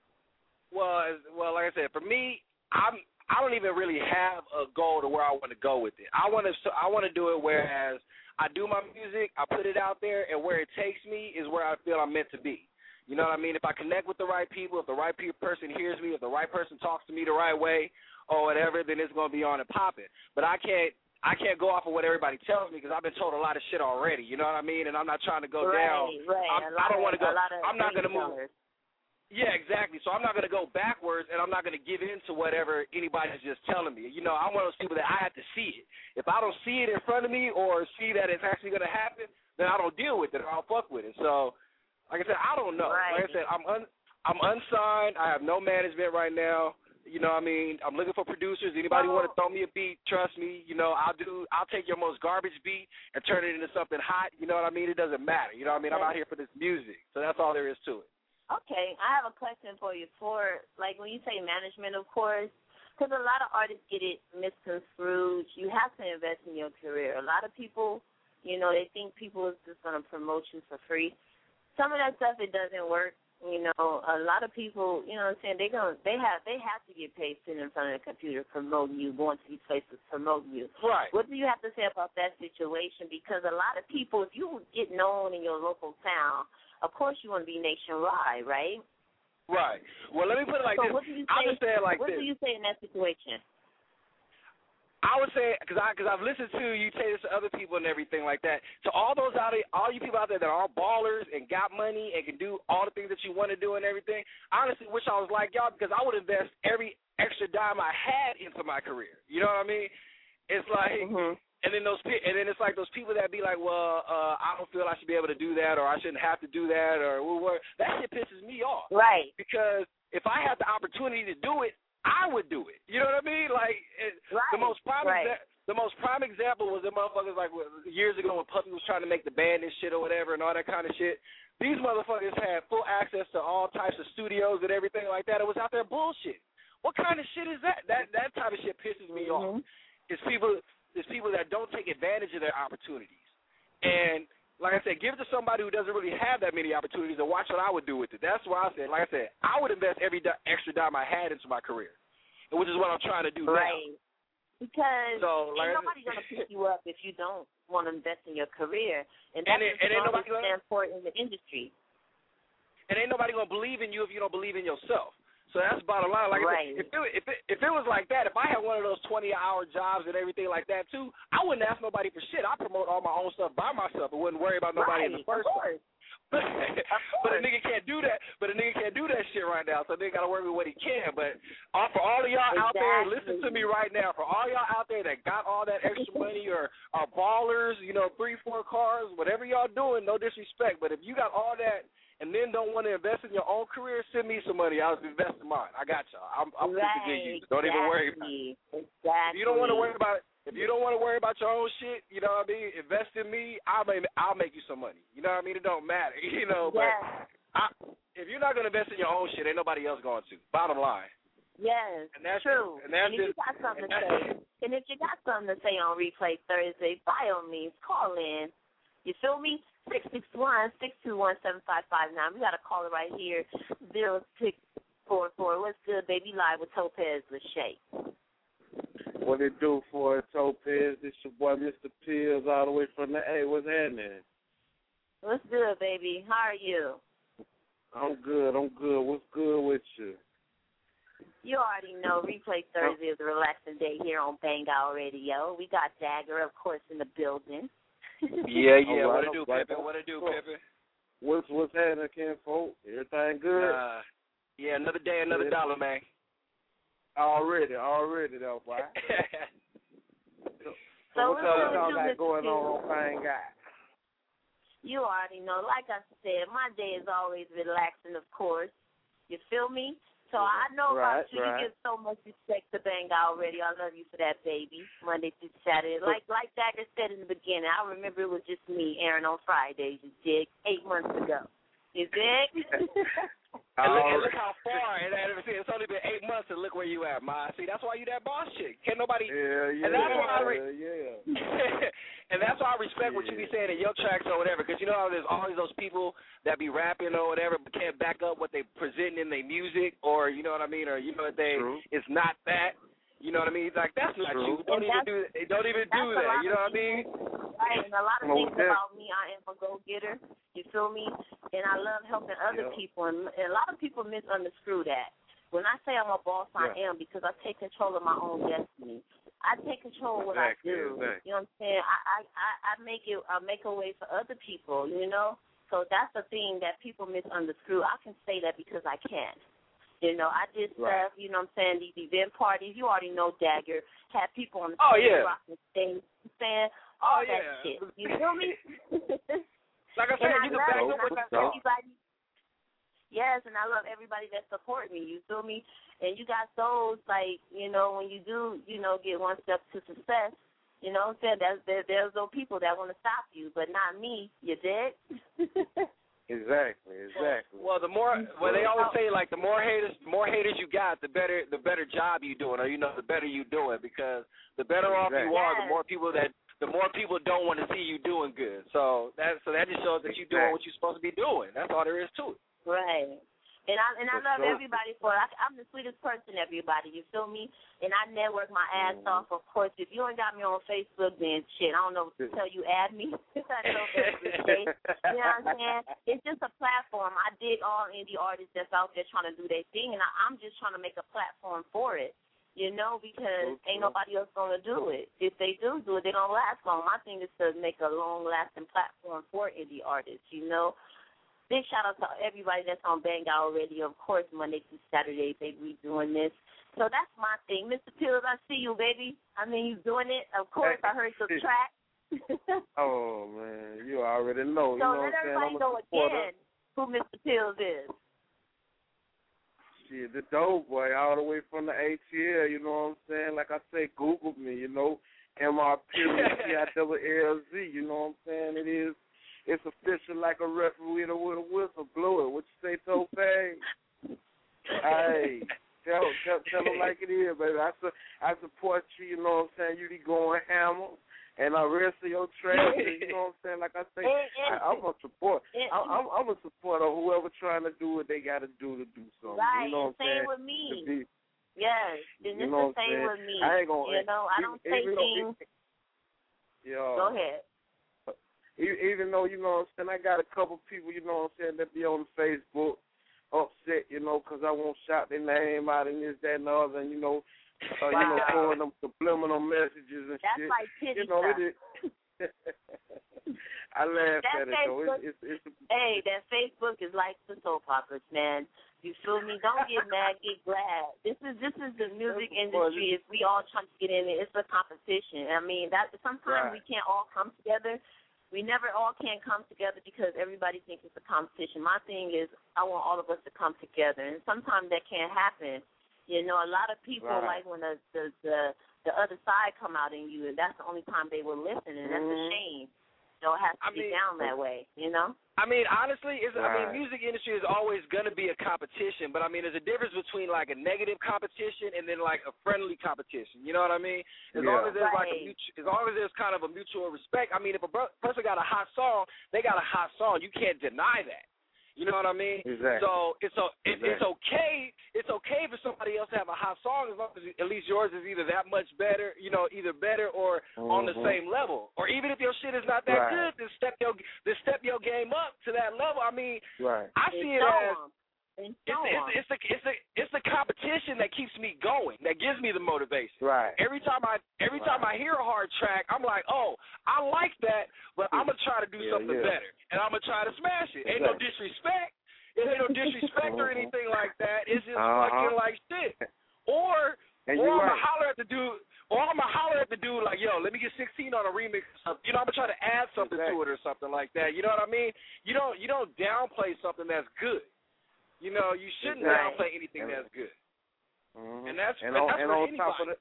Well, as, well, like I said, for me, I'm I don't even really have a goal to where I want to go with it. I want to I want to do it whereas I do my music, I put it out there, and where it takes me is where I feel I'm meant to be. You know what I mean? If I connect with the right people, if the right pe- person hears me, if the right person talks to me the right way or whatever, then it's going to be on and popping. But I can't I can't go off of what everybody tells me because I've been told a lot of shit already. You know what I mean? And I'm not trying to go right, down. Right, I'm, a lot I don't want to go. Of, a lot of I'm not going to move. sellers. Yeah, exactly. So I'm not going to go backwards, and I'm not going to give in to whatever anybody's just telling me. You know, I'm one of those people that I have to see it. If I don't see it in front of me or see that it's actually going to happen, then I don't deal with it or I'll fuck with it. So, like I said, I don't know. Right. Like I said, I'm un, I'm unsigned. I have no management right now. You know what I mean? I'm looking for producers. Anybody Well, want to throw me a beat, trust me. You know, I'll do. I'll take your most garbage beat and turn it into something hot. You know what I mean? It doesn't matter. You know what I mean? I'm out here for this music. So that's all there is to it. Okay, I have a question for you. For, like, when you say management, of course, because a lot of artists get it misconstrued. You have to invest in your career. A lot of people, you know, they think people is just going to promote you for free. Some of that stuff, it doesn't work. You know, a lot of people, you know what I'm saying, they gonna, they have they have to get paid sitting in front of the computer promoting you, going to these places promoting you. Right. What do you have to say about that situation? Because a lot of people, if you get known in your local town, of course you want to be nationwide, right? Right. Well, let me put it like so this. What do you say, I'll just say it like what this. do you say in that situation? I would say, because I, cause I've listened to you say this to other people and everything like that, to all those out there, all you people out there that are ballers and got money and can do all the things that you want to do and everything, I honestly wish I was like y'all because I would invest every extra dime I had into my career. You know what I mean? It's like, mm-hmm. and then those, and then it's like those people that be like, well, uh, I don't feel I should be able to do that, or I shouldn't have to do that, or well, that shit pisses me off. Right. Because if I had the opportunity to do it, I would do it. You know what I mean? Like it, right. the most prime right. exa- the most prime example was the motherfuckers like years ago when Puffy was trying to make the band and shit or whatever and all that kind of shit. These motherfuckers had full access to all types of studios and everything like that. It was out there bullshit. What kind of shit is that? That that type of shit pisses me mm-hmm. off. It's people it's people that don't take advantage of their opportunities. And like I said, give it to somebody who doesn't really have that many opportunities and watch what I would do with it. That's why I said, like I said, I would invest every di- extra dime I had into my career, which is what I'm trying to do right. now. Because so, like, ain't nobody going to pick you up if you don't want to invest in your career. And and that's it, the and ain't nobody strongest gonna, standpoint in the industry. And ain't nobody going to believe in you if you don't believe in yourself. So that's bottom line. Like right. I said, if it, if it if it was like that, if I had one of those twenty-hour jobs and everything like that too, I wouldn't ask nobody for shit. I promote all my own stuff by myself. I wouldn't worry about nobody right. in the first place. But, but a nigga can't do that. But a nigga can't do that shit right now. So nigga got to work with what he can. But uh, for all of y'all exactly. out there, listen to me right now. For all y'all out there that got all that extra money or are ballers, you know, three, four cars, whatever y'all doing, no disrespect. But if you got all that and then don't want to invest in your own career, send me some money. I'll invest in mine. I got y'all. I'm, I'm right, good to you. Don't exactly. even worry about it. Exactly. If you don't want to worry about it, if you don't want to worry about your own shit, you know what I mean? Invest in me. I'll make I'll make you some money. You know what I mean? It don't matter. You know, but yes. I, if you're not gonna invest in your own shit, ain't nobody else going to. Bottom line. Yes, and that's true. And, that's and if just, you got something to say, and if you got something to say on Replay Thursday, by all means, call in. You feel me? Six six one six two one seven five five nine. We got a caller right here. Zero six four four. What's good, baby? Live with Topaz Lachey. What it do for it, Topaz? This your boy, Mister Pills, all the way from the A. What's happening? What's good, baby? How are you? I'm good. I'm good. What's good with you? You already know Replay Thursday is a relaxing day here on Bang Out Radio. We got Dagger, of course, in the building. yeah, yeah. Right, what it do, right. Pippin? What it do, Pippin? What's what's happening, Kinfolk? Everything good? Uh, yeah, another day, another yeah. dollar, man. Already, already, though, boy. so, so what's what y'all do got going on on Bang Out? You already know. Like I said, my day is always relaxing, of course. You feel me? So I know right, about you. Right. You give so much respect to Bang Out Radio. I love you for that, baby. Monday through Saturday. Like like Dagger said in the beginning, I remember it was just me, Aaron, on Fridays, you dig, eight months ago. You dig? And look, and look how far, and, and it's only been eight months, and look where you at, Ma. See, that's why you that boss chick. Can't nobody. Yeah, yeah, and that's why I re- yeah, yeah. And that's why I respect yeah. what you be saying in your tracks or whatever, because you know how there's always those people that be rapping or whatever, but can't back up what they present in their music, or you know what I mean, or you know what they, True. It's not that. You know what I mean? He's like, that's not True. you. Don't And even do. Don't even do that. You know what I mean? Right, and a lot of Oh, things yeah. about me, I am a go-getter. You feel me? And I love helping other Yeah. people, and, and a lot of people misconstrue that. When I say I'm a boss, I Yeah. am, because I take control of my own destiny. I take control of what Exactly, I do. exactly. You know what I'm saying? I, I, I, I make it. I make a way for other people. You know. So that's the thing that people misconstrue. I can say that because I can. You know, I did Right. stuff, you know what I'm saying, these event parties. You already know Dagger. Had people on the Oh, stage, yeah. rocking stage, saying Oh, all that yeah. shit. You feel me? Like I said, and I you can love back it, up and with I that. love everybody. Yes, and I love everybody that support me. You feel me? And you got those, like, you know, when you do, you know, get one step to success, you know what I'm saying? There's, there, there's those people that want to stop you, but not me. You dig? Exactly, exactly. Well, the more, well, they always say like the more haters, more haters you got, the better, the better job you doing, or you know, the better you doing, because the better off you are, the more people that, the more people don't want to see you doing good. So that, so that just shows that you're doing what you're supposed to be doing. That's all there is to it. Right. And I and I For love sure. everybody for it. I, I'm the sweetest person, everybody. You feel me? And I network my ass Mm-hmm. off. Of course, if you ain't got me on Facebook, then shit, I don't know what to tell you. Add me. I know that's the case. You know what I'm saying? It's just a platform. I dig all indie artists that's out there trying to do their thing, and I, I'm just trying to make a platform for it. You know, because Okay. ain't nobody else gonna do it. If they do do it, they don't last long. My thing is to make a long-lasting platform for indie artists. You know. Big shout out to everybody that's on Bang Out Radio. Of course, Monday through Saturday, baby, we doing this. So that's my thing. Mister Pills, I see you, baby. I mean, you doing it. Of course, I heard your track. Oh, man, you already know. So you know let what I'm saying? everybody I'm a know supporter. again who Mister Pills is. Shit, the dope boy, all the way from the A T L, you know what I'm saying? Like I say, Google me, you know, M R period P I double L Z, you know what I'm saying? It is, it's official like a referee with a whistle, blow it. What you say, Topaz? Hey, tell, tell, tell them like it is, baby. I, su- I support you, you know what I'm saying? You be going hammer. And I rest of your track, you know what I'm saying? Like I say, I, I'm a support. I, I'm, I'm a supporter of whoever trying to do what they got to do to do something. Right, you know what I'm same saying? with me. To be, Yes, and you it's know the what I'm same saying? with me. I ain't gonna, you know, I don't even, say even things. Though, yo, Go ahead. Even though, you know what I'm saying, I got a couple people, you know what I'm saying, that be on Facebook upset, you know, because I won't shout their name out and this, that, and the other, and, you know, uh, wow. you know, throwing them subliminal messages and That's shit. like pity you know, stuff. it is. I laugh That at it, though. Facebook, It's, it's, it's, hey, that Facebook is like the soap operas, man. You feel me? Don't get mad, get glad. This is this is the music industry. If we all trying to get in it, it's a competition. I mean, that sometimes right. we can't all come together. we never all can come together because everybody thinks it's a competition. My thing is I want all of us to come together, and sometimes that can't happen. You know, a lot of people right. like when the, the the the other side come out in you, and that's the only time they will listen, and that's mm-hmm. a shame. Don't have to I be mean, down that way, you know? I mean, honestly, it's, right. I mean, music industry is always going to be a competition, but I mean, there's a difference between like a negative competition and then like a friendly competition. You know what I mean? As yeah. long as there's right. like a mutual, as long as there's kind of a mutual respect. I mean, if a bro- person got a hot song, they got a hot song. You can't deny that. You know what I mean? Exactly. So it's a, it, exactly. it's okay. It's okay for somebody else to have a hot song as long as at least yours is either that much better, you know, either better or mm-hmm. on the same level. Or even if your shit is not that right. good, then step your then step your game up to that level. I mean, right. I see and it so as on. And it's, so it's, it's the it's the it's the competition that keeps me going, that gives me the motivation. Right. Every time I every right. time I hear a hard track, I'm like, oh, I like that, but I'm gonna try to do yeah, something yeah. better, and I'm gonna try to smash it. Exactly. Ain't no disrespect. It ain't no disrespect or anything like that. It's just uh-huh. fucking like shit. Or and or I'm right. gonna holler at the dude. Or I'm gonna holler at the dude like, yo, let me get sixteen on a remix. You know, I'm gonna try to add something exactly. to it or something like that. You know what I mean? You don't you don't downplay something that's good. You know, you shouldn't exactly. downplay anything and, that's good. Mm-hmm. And that's and and on, that's and for on anybody. top of that,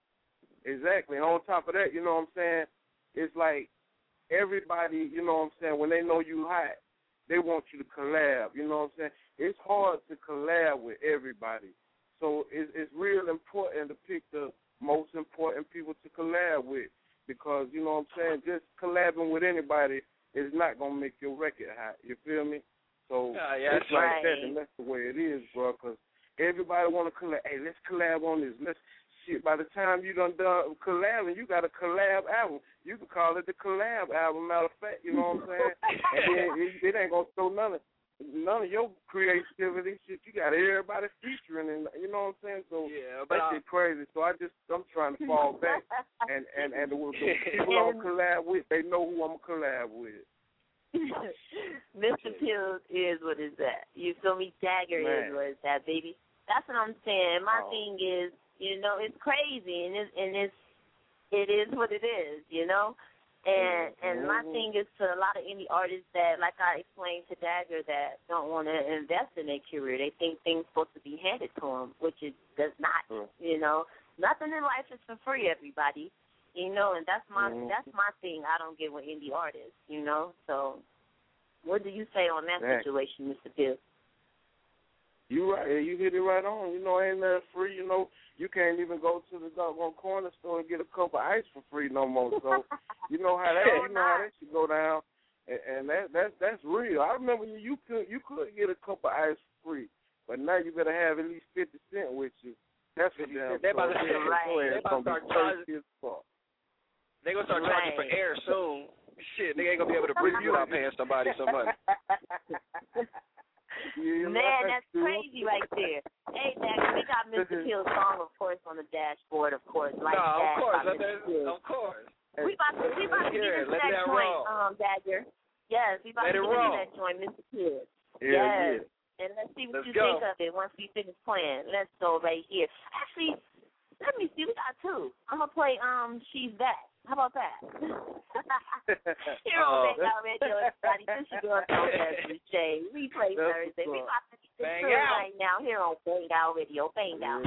exactly. And on top of that, you know what I'm saying? It's like everybody, you know what I'm saying, when they know you hot, they want you to collab. You know what I'm saying? It's hard to collab with everybody. So it's, it's real important to pick the most important people to collab with because, you know what I'm saying, just collabing with anybody is not going to make your record hot. You feel me? So yeah, yeah, it's like right. that, and that's the way it is, bro, because everybody want to collab. Hey, let's collab on this. Let's shit. By the time you done done collabing, you got a collab album. You can call it the collab album. Matter of fact, you know what I'm saying? And then it, it ain't gonna throw none of none of your creativity. Shit, you got everybody featuring, and you know what I'm saying? So yeah, but that shit crazy. So I just I'm trying to fall back, and and and the, the people I'm gonna collab with, they know who I'm gonna collab with. Mister Pills is what is that? You feel me? Dagger Man. is what is that, baby? That's what I'm saying. My oh. thing is, you know, it's crazy, and it's and it's it is what it is, you know. And mm-hmm. and my thing is to a lot of indie artists that, like I explained to Dagger, that don't want to invest in their career. They think things supposed to be handed to them, which it does not. Mm. You know, nothing in life is for free, everybody. You know, and that's my mm-hmm. that's my thing. I don't get with indie artists. You know, so what do you say on that Man. situation, Mister Bill? You right, you hit it right on. You know, ain't that free. You know, you can't even go to the doggone corner store and get a cup of ice for free no more. So you know how that you know how that should go down, and, and that that's that's real. I remember you you could you could get a cup of ice for free, but now you better have at least fifty cent with you. That's what damn. They about to story. right. They about to start charging. They gonna start charging right. for air soon. Shit, they ain't gonna be able to breathe without paying somebody some money. Yeah, Man, that's crazy right there. Hey, Dagger, we got Mister Pill's song, of course, on the dashboard, of course. Like no, that, of course, by Mister Pill. of course. We about to, we about to get into that, that joint, roll. um, Dagger. Yes, we about Let to get roll. into that joint, Mister Pill. Yeah, yes. yeah. And let's see what let's you go. think of it once we finish playing. Let's go right here. Actually, let me see. We got two. I'm gonna play um, She's Back. How about that? Here on Bang Out Radio, everybody. This is your girl, Desiree J. Replay Thursday. We about to get this Bang through out. right now here on Bang Out Radio. Bang Out.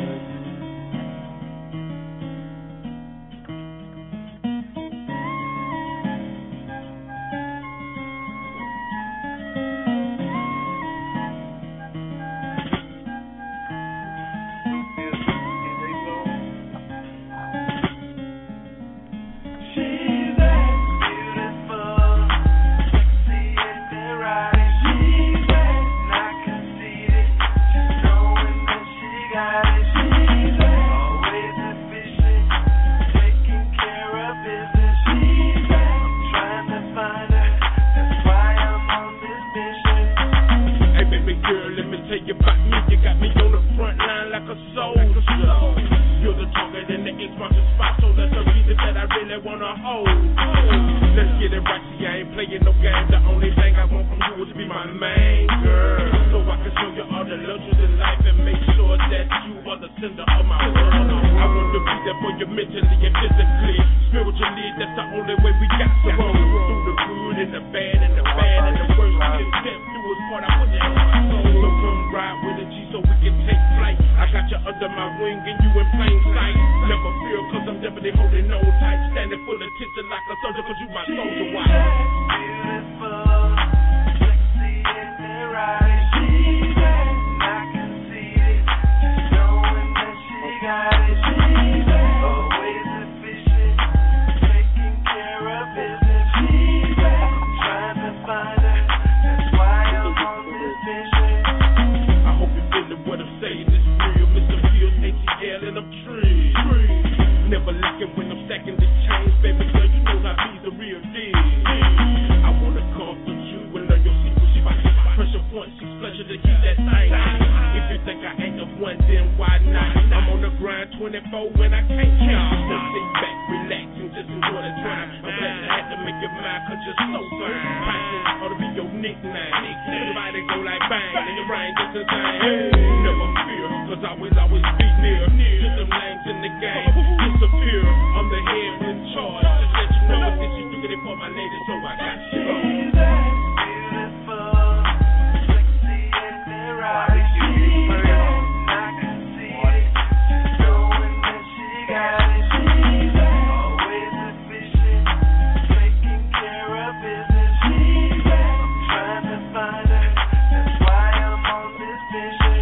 Mentally and physically, spiritually, that's the only way we got to roll through the good and the bad and the bad and the worst. We attempt to us part. I put it on my soul. So come ride with a G so we can take flight. I got you under my wing and you in plain sight. Never fear cause I'm definitely holding on tight. Standing full of attention like a soldier cause you my soldier wife. Beautiful, sexy and erotic. She's bad, I can see it. Just knowing that she got it. She's bad, always efficient, taking care of business. She's bad, trying to find her. That's why I'm on this mission. I hope you're feeling what I'm saying is real. Mister Fields, A T L, and I'm tree. Never looking when I'm stacking the chains, baby girl, you know I be the real deal. I wanna comfort you and learn your secret. She about to pressure point, six pleasure to keep that thing. If you think I ain't the one, then why not? I'm on the grind twenty-four when I can't count. So sit back, relax, and just enjoy the time. I'm glad I had to make you mine, cause you're so fine. Practice ought to be your nickname. Everybody go like bang, and the rain just a thing. Never fear, cause I always, always be near. Near them lanes in the game. Disappear, I'm the head in charge. Just let you know that you took it for my lady, so I got you. She's bad, beautiful, sexy and erotic. She's bad, I can see it. Just knowing that she got it. She's bad, always efficient, taking care of business. She's bad, I'm trying to find her. That's why I'm on this mission.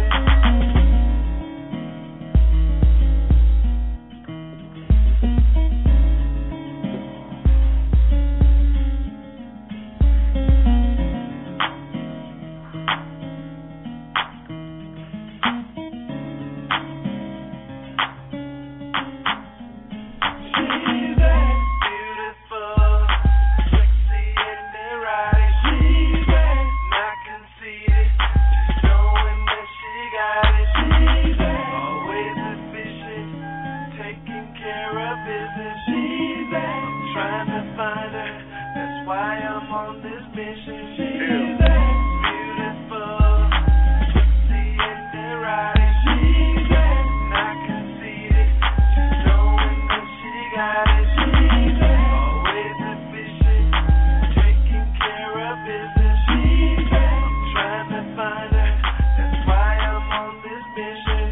She's bad, beautiful, sexy and erotic. She's bad, I can see it. Just knowing that she got it. She's bad, always efficient, taking care of business. She's bad, I'm trying to find her. That's why I'm on this mission. She's bad, beautiful, sexy and erotic. She's bad, I can see it. Just knowing that she got it. She's bad, always efficient, taking care of business. She's bad, I'm trying to find her. That's why I'm on this mission.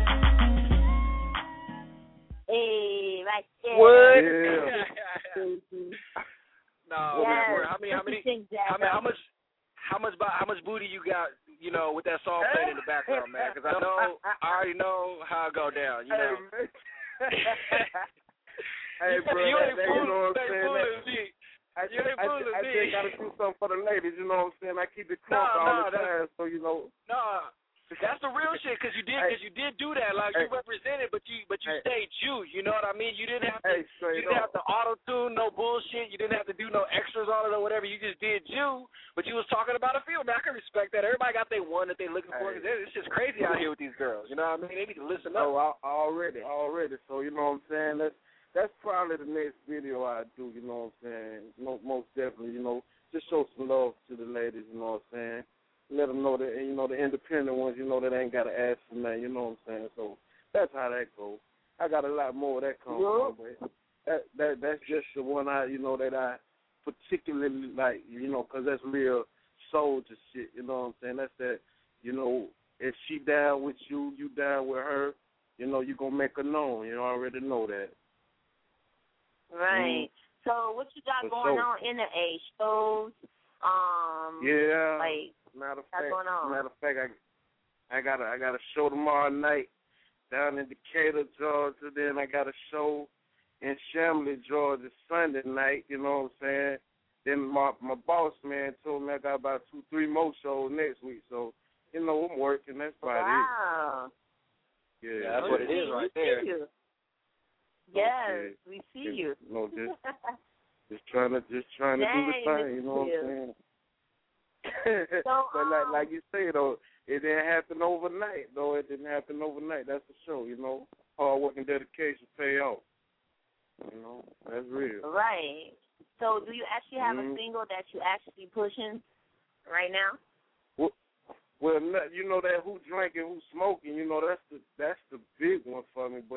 Hey, right there. What? Yeah. No, Yes. man. How many? How many? Interesting, Jack. How, many, how much? How much? How much booty you got? You know, with that song playing in the background, man. Because I know, I already know how it go down. You know. Hey, bro, you that, ain't that, you know fooling, what I'm saying? fooling me. I, You ain't I, fooling I, I me. just gotta do something for the ladies, you know what I'm saying? I keep it crunk No, all no, the time, so you know. No, that's the real shit. Because you did, because you did do that. Like you Hey. represented, but you, but you Hey. stayed you. You know what I mean? You didn't have to. Hey, You straight didn't up. have to auto tune, no bullshit. You didn't have to do no extras on it or whatever. You just did you, but you was talking about a field. Man, I can respect that. Everybody got their one that they looking for. Hey. Cause it's just crazy out here with these girls. You know what I mean? They need to listen up. Oh, I, already, already. So you know what I'm saying? That's that's probably the next video I do. You know what I'm saying? Most, most definitely. You know, just show some love to the ladies. You know what I'm saying? Let them know that, you know, the independent ones, you know, that ain't got to ask for nothing, you know what I'm saying? So that's how that goes. I got a lot more of that coming from, but that, that, that's just the one I, you know, that I particularly like, you know, because that's real soldier shit, you know what I'm saying? That's that, you know, if she down with you, you down with her, you know, you going to make her known. You already know that. Right. Mm. So what you got For going sure. on in the A shows? Um, Yeah. like, matter of what's fact, going on? matter of fact, I, I got a, I got a show tomorrow night down in Decatur, Georgia. Then I got a show in Chamblee, Georgia, Sunday night. You know what I'm saying? Then my my boss man told me I got about two, three more shows next week. So you know I'm working. That's about wow. it. Yeah, Yeah, that's what it is right there. Yes, Okay. we see you. You know, just just trying to just trying to do the Dang, thing. You know what I'm saying? So, but like um, like you say though, it didn't happen overnight. Though it didn't happen overnight. That's for sure. You know, hard work and dedication pay off. You know, that's real. Right. So, do you actually have mm-hmm. a single that you actually pushing right now? Well, well, you know that who drinking, who smoking. You know that's the that's the big one for me. But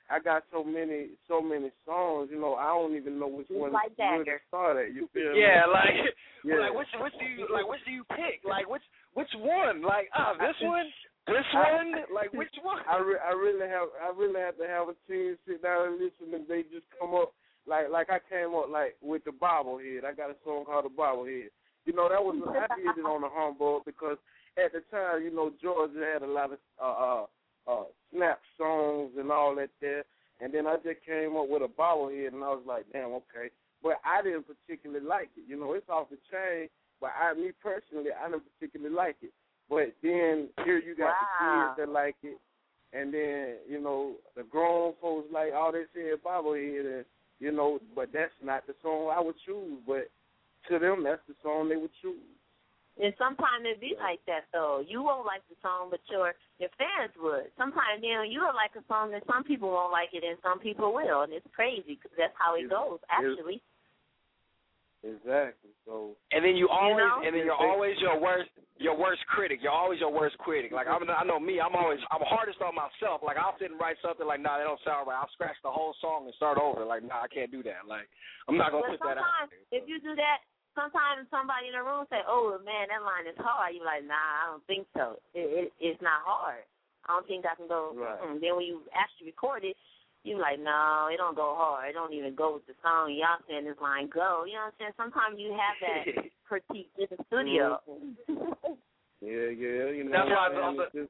I got so many, so many songs. You know, I don't even know which Just one like really Dagger. start at. You feel Yeah, me? like, Yeah. like which which do you like? Which do you pick? Like which which one? Like ah, this one, this I- one. Like which one? I, re- I really have I really have to have a team sit down and listen, and they just come up like like I came up like with the Bobblehead. I got a song called the Bobblehead. You know, that was I did it on the humbug because at the time, you know, Georgia had a lot of uh, uh, uh, snap songs and all that there, and then I just came up with a Bobblehead, and I was like, damn, okay. But I didn't particularly like it. You know, it's off the chain, but I, me personally, I didn't particularly like it. But then here you got Wow. the kids that like it, and then, you know, the grown folks like, oh, they said Bobblehead, and, you know, but that's not the song I would choose. But to them, that's the song they would choose. And sometimes it be like that, though. You won't like the song, but your your fans would. Sometimes, you know, you'll like a song and some people won't like it and some people will, and it's crazy because that's how it goes, actually. Exactly. So. And then you always, know? and then you're always your worst, your worst critic. You're always your worst critic. Like I'm, I know me. I'm always, I'm hardest on myself. Like I'll sit and write something like, nah, that don't sound right. I'll scratch the whole song and start over. Like, nah, I can't do that. Like I'm not gonna But put that out. sometimes, if you do that, sometimes somebody in the room say, "Oh man, that line is hard." You're like, "Nah, I don't think so. It, it, it's not hard. I don't think I can go." Right. Mm-mm. Then when you actually record it, you're like, "No, it don't go hard. It don't even go with the song." Y'all saying this line go. You know what I'm saying? Sometimes you have that critique in the studio. Mm-hmm. Yeah, yeah. You know, That's why I man, also- it's just,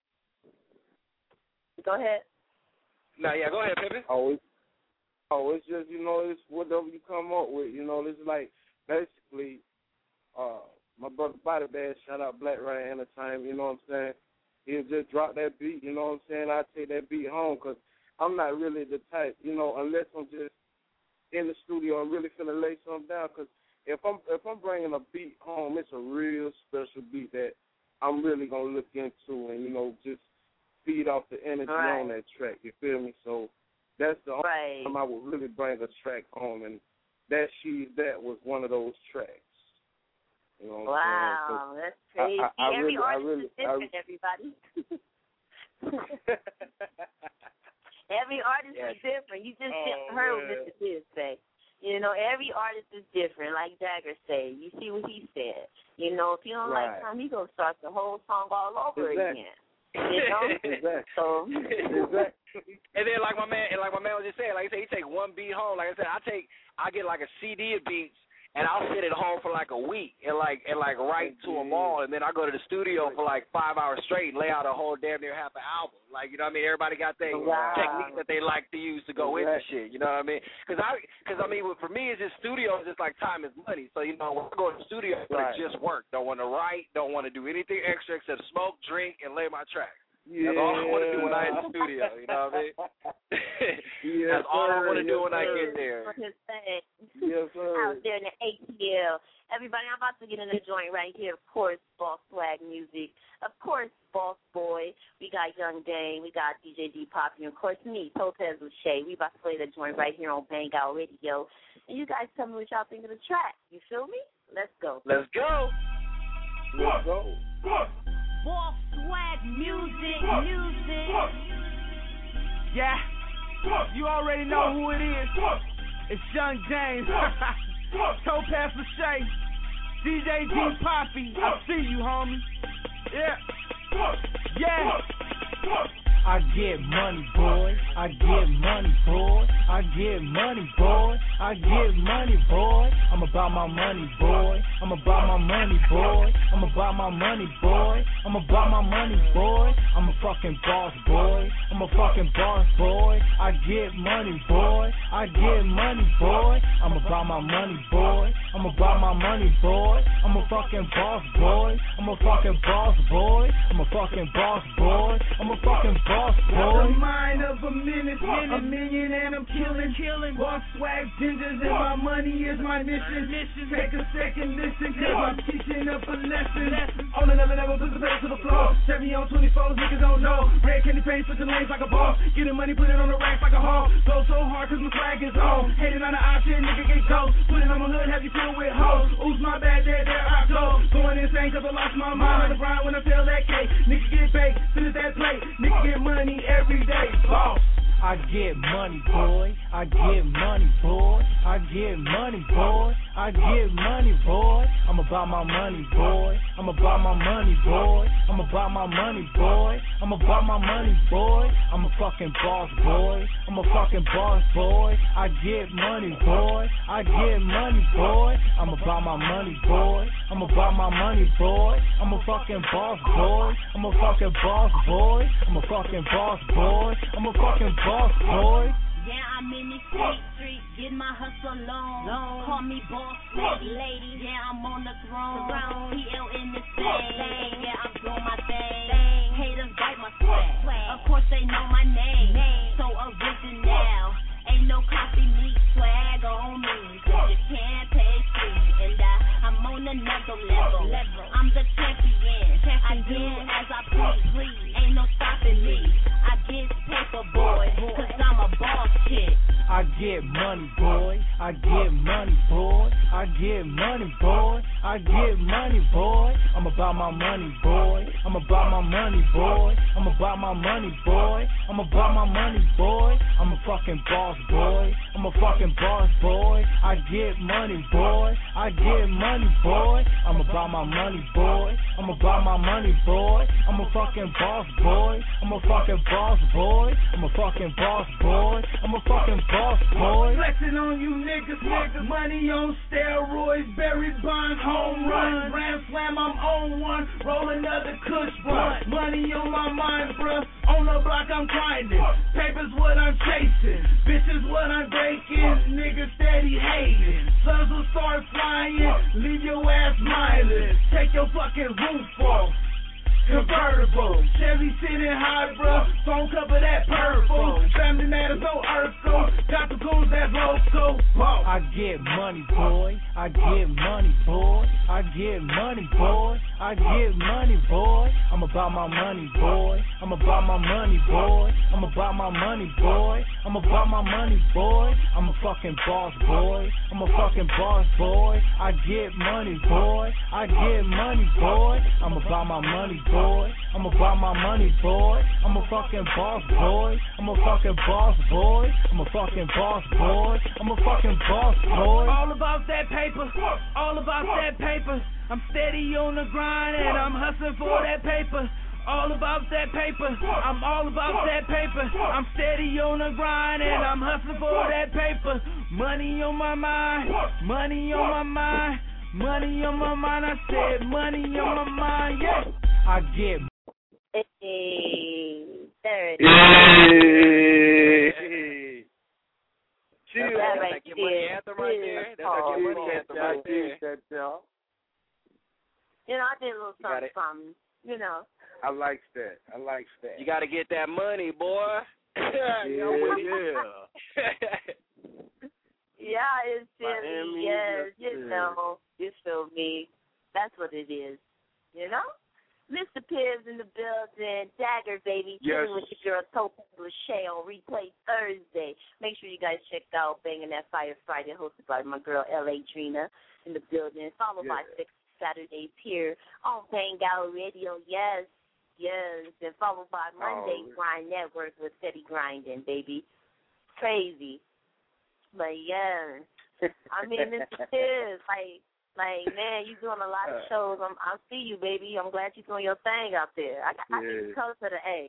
Go ahead. No, yeah, go ahead, Pippin. oh, it's, oh, it's just, you know, it's whatever you come up with. You know, it's like basically, uh, my brother Body Bad, shout out Black Ryan Entertainment. You know what I'm saying? He'll just drop that beat. You know what I'm saying? I take that beat home because I'm not really the type, you know, unless I'm just in the studio and really finna lay something down. Because if I'm if I'm bringing a beat home, it's a real special beat that I'm really gonna look into and, you know, just feed off the energy Right. on that track. You feel me? So that's the only Right. time I would really bring a track home, and that She's That was one of those tracks. You know what I'm saying? Wow, that's crazy. I, I, I Every really, I artist really, is different, everybody. Every artist Yes. is different. You just Oh, heard what man. Mister Tiz say. You know, every artist is different, like Dagger said. You see what he said. You know, if you don't Right. like something, he gonna start the whole song all over Exactly. again. You know? Exactly. So, Exactly. And then like my man, and like my man was just saying, like I said, he take one beat home. Like I said, I take, I get like a C D of beats, and I'll sit at home for like a week and like and like write to them all, and then I go to the studio for like five hours straight and lay out a whole damn near half an album. Like, you know what I mean? Everybody got their Wow. techniques that they like to use to go into shit. You know what I mean? Because I, because I mean, for me, it's just studio is just like time is money. So you know, when I go to the studio, I Right. just work. Don't want to write. Don't want to do anything extra except smoke, drink, and lay my track. Yeah. That's all I want to do when I'm in the studio. You know what I mean? Yes, That's all I sir. want to do Yes, when I sir. get there. on his thing. Yes, sir. Out there in the A T L. Everybody, I'm about to get in the joint right here. Of course, Boss Swag Music. Of course, Boss Boy. We got Young Dane. We got D J D Poppy. And, of course, me, Topaz Lachey. We about to play the joint right here on Bang Out Radio. And you guys tell me what y'all think of the track. You feel me? Let's go. Let's go. Let's go. Boss Swag Music, music. Yeah, you already know who it is. It's Young James, Topaz Lachey, D J D Poppy. I see you, homie. Yeah, yeah. I get money, boy. I get money, boy. I get money, boy. I get money, boy. I'm about my money, boy. I'm about my money, boy. I'm about my money, boy. I'm about my money, boy. I'm a fucking boss, boy. I'm a fucking boss, boy. I get money, boy. I get money, boy. I'm about my money, boy. I'm about my money, boy. I'm a fucking boss, boy. I'm a fucking boss, boy. I'm a fucking boss, boy. I'm a fucking boss, boy. The mind of a minute, a million and I'm killing, killing. Boss Swag gingers and my money is my mission. Mission. Take a second, listen, cause I'm teaching up a lesson. On another level, put the pedal to the floor. Chevy on twenty-fours, niggas don't know. Red candy paint, switching lanes like a ball. Getting money, put it on the rack like a hall. Go so hard cause my swag is on. Hating on the option, nigga get ghost. Put it on my hood, have you filled with hoes. Oops, my bad, there, there I go. Going insane cause I lost my mind on the grind when I feel that cake. Nigga get baked, finish that plate. Nigga get money every day. Boss, I get money, boy. I get money, boy. I get money, boy. I get money, boy. I'm about my money, boy. I'm about my money, boy. I'm about my money, boy. I'm about my money, boy. I'm a fucking boss, boy. I'm a fucking boss, boy. I get money, boy. I get money, boy. I'm about my money, boy. I'm about my money, boy. I'm a fucking boss, boy. I'm a fucking boss, boy. I'm a fucking boss, boy. I'm a fucking boss, boy. Yeah, I'm in the street, street, get my hustle on. Long. Call me boss lady, lady. Yeah, I'm on the throne. P L in the thing. Yeah, I'm doing my thing. Haters bite my swag. Of course they know my name. So original. Ain't no copy me, swag on me. Cause you can't pay free. And I, I'm on another level. I'm the champion. I do as I please. Ain't no stopping me. I get paper, boy. Cause I'm a boss chick. I get money, boy. I get money, boy. I get money, boy. I get money, boy. I'm about my money, boy. I'm about my money, boy. I'm about my money, boy. I'm about my money, boy. I'm a fucking boss, boy. I'm a fucking boss, boy. I get money, boy. I get money, boy. I'm about my money, boy. I'm about my money, boy. I'm a fucking boss, boy. I'm a fucking boss, boy. I'm a fucking boss, boy. I'm a fucking boss, boy. Flexing on you niggas, niggas. Money on steroids, Barry Bonds, home run. Grand slam, I'm on one. Roll another kush blunt. Money on my mind, bruh. On the block, I'm grinding. Papers what I'm chasing. Bitches what I'm breaking. Niggas steady hating. Sons will start flying. Leave your ass mindless. Take your fucking roof off. Convertible, Chevy sitting high, bruh. Phone cover that purple. Family matters, no Urkel. Got the goons that's local. Whoa. I get money, boy. I get money, boy. I get money, boy. I get money, boy. I'm about my money, boy. I'm about my money, boy. I'm about my money, boy. I'm about my money, boy. I'm a fucking boss, boy. I'm a fucking boss, boy. I get money, boy. I get money, boy. I'm about my money, boy. I'm about my money, boy. I'm a fucking boss, boy. I'm a fucking boss, boy. I'm a fucking boss, boy. I'm a fucking boss, boy. All about that paper. All about that paper. I'm steady on the grind and I'm hustling for that paper. All about that paper. I'm all about that paper. I'm steady on the grind and I'm hustling for that paper. Money on my mind. Money on my mind. Money on my mind. I said money on my mind. Yeah. I get. Hey, there it is. Hey. Cheers. That's like your money anthem right there. That's like your money anthem right there. You know, I did a little something, something. You know. I likes that. I likes that. You got to get that money, boy. yeah, yeah. Yeah, it's silly. Yes, you know, you feel me. That's what it is. You know? Mister Pibbs in the building, Dagger, baby, yes. Chilling with your girl, Topaz Lachey on Replay Thursday. Make sure you guys check out Banging That Fire Friday, hosted by my girl, L A Drina, in the building, followed yeah. by six Saturdays here on Bang Out Radio, yes, yes, and followed by Monday oh. Grind Network with Steady Grinding, baby. Crazy. But, yeah, I mean, Mister Pibbs, like, Like, man, you doing a lot of shows. I'm, I see you, baby. I'm glad you're doing your thing out there. I, I yeah. think you close to the A.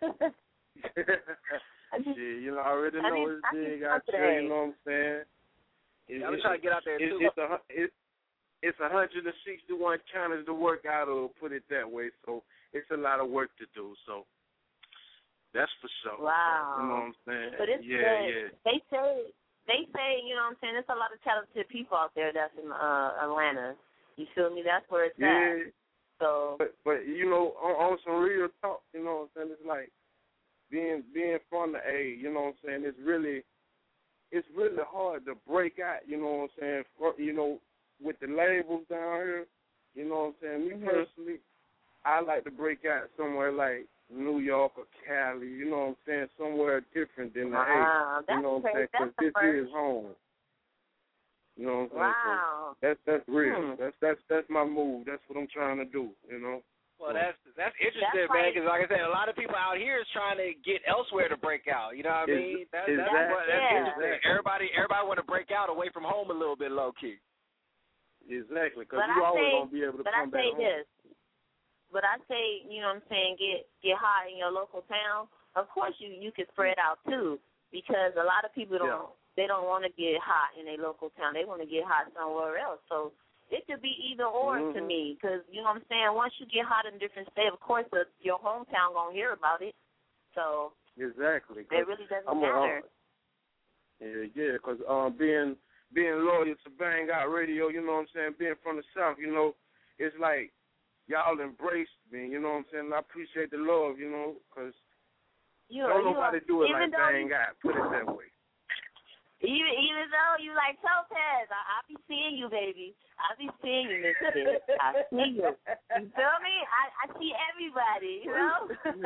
just, yeah, you know, I already know I mean, it's big out there. You know what I'm saying? It, yeah, I'm trying to get out there, it, too. It's, a, it, it's one hundred sixty-one counties to work out of, put it that way. So it's a lot of work to do. So that's for sure. Wow. You know what I'm saying? But it's yeah, good. yeah. They say... They say, you know what I'm saying, there's a lot of talented people out there that's in uh, Atlanta. You feel me? That's where it's yeah. at. So, but, but, you know, on, on some real talk, you know what I'm saying, it's like being being from the A, you know what I'm saying, it's really, it's really hard to break out, you know what I'm saying, for, you know, with the labels down here, you know what I'm saying. Me mm-hmm. personally, I like to break out somewhere like New York or Cali, you know what I'm saying, somewhere different than the wow, A. You know what I'm saying, because this first. is home. You know what I'm saying? Wow. So that's that's real. Hmm. That's that's that's my move. That's what I'm trying to do. You know. Well, that's that's interesting, That's man. like- Because like I said, a lot of people out here is trying to get elsewhere to break out. You know what I Ex- mean? That, exactly. that's what, that's Yeah. interesting. Everybody, everybody want to break out away from home a little bit, low key. Exactly, because But you I always say- gonna be able to But come I say back home. this. But I say, you know what I'm saying, get get hot in your local town. Of course, you you can spread out too, because a lot of people don't Yeah. they don't want to get hot in their local town. They want to get hot somewhere else. So it could be either or Mm-hmm. to me, because you know what I'm saying. Once you get hot in a different state, of course, the, your hometown gonna hear about it. So Exactly. 'cause it really doesn't I'm matter. A, uh, yeah, yeah, because um, being being loyal to Bang Out Radio, you know what I'm saying, being from the South, you know, it's like y'all embraced me, you know what I'm saying. I appreciate the love, you know, because You, don't you nobody do it even like though Bang Out. Put it that way. Even even though you like Topaz, I, I be seeing you, baby. I be seeing you, Mister Kid. I see you. You feel me? I, I see everybody, you know?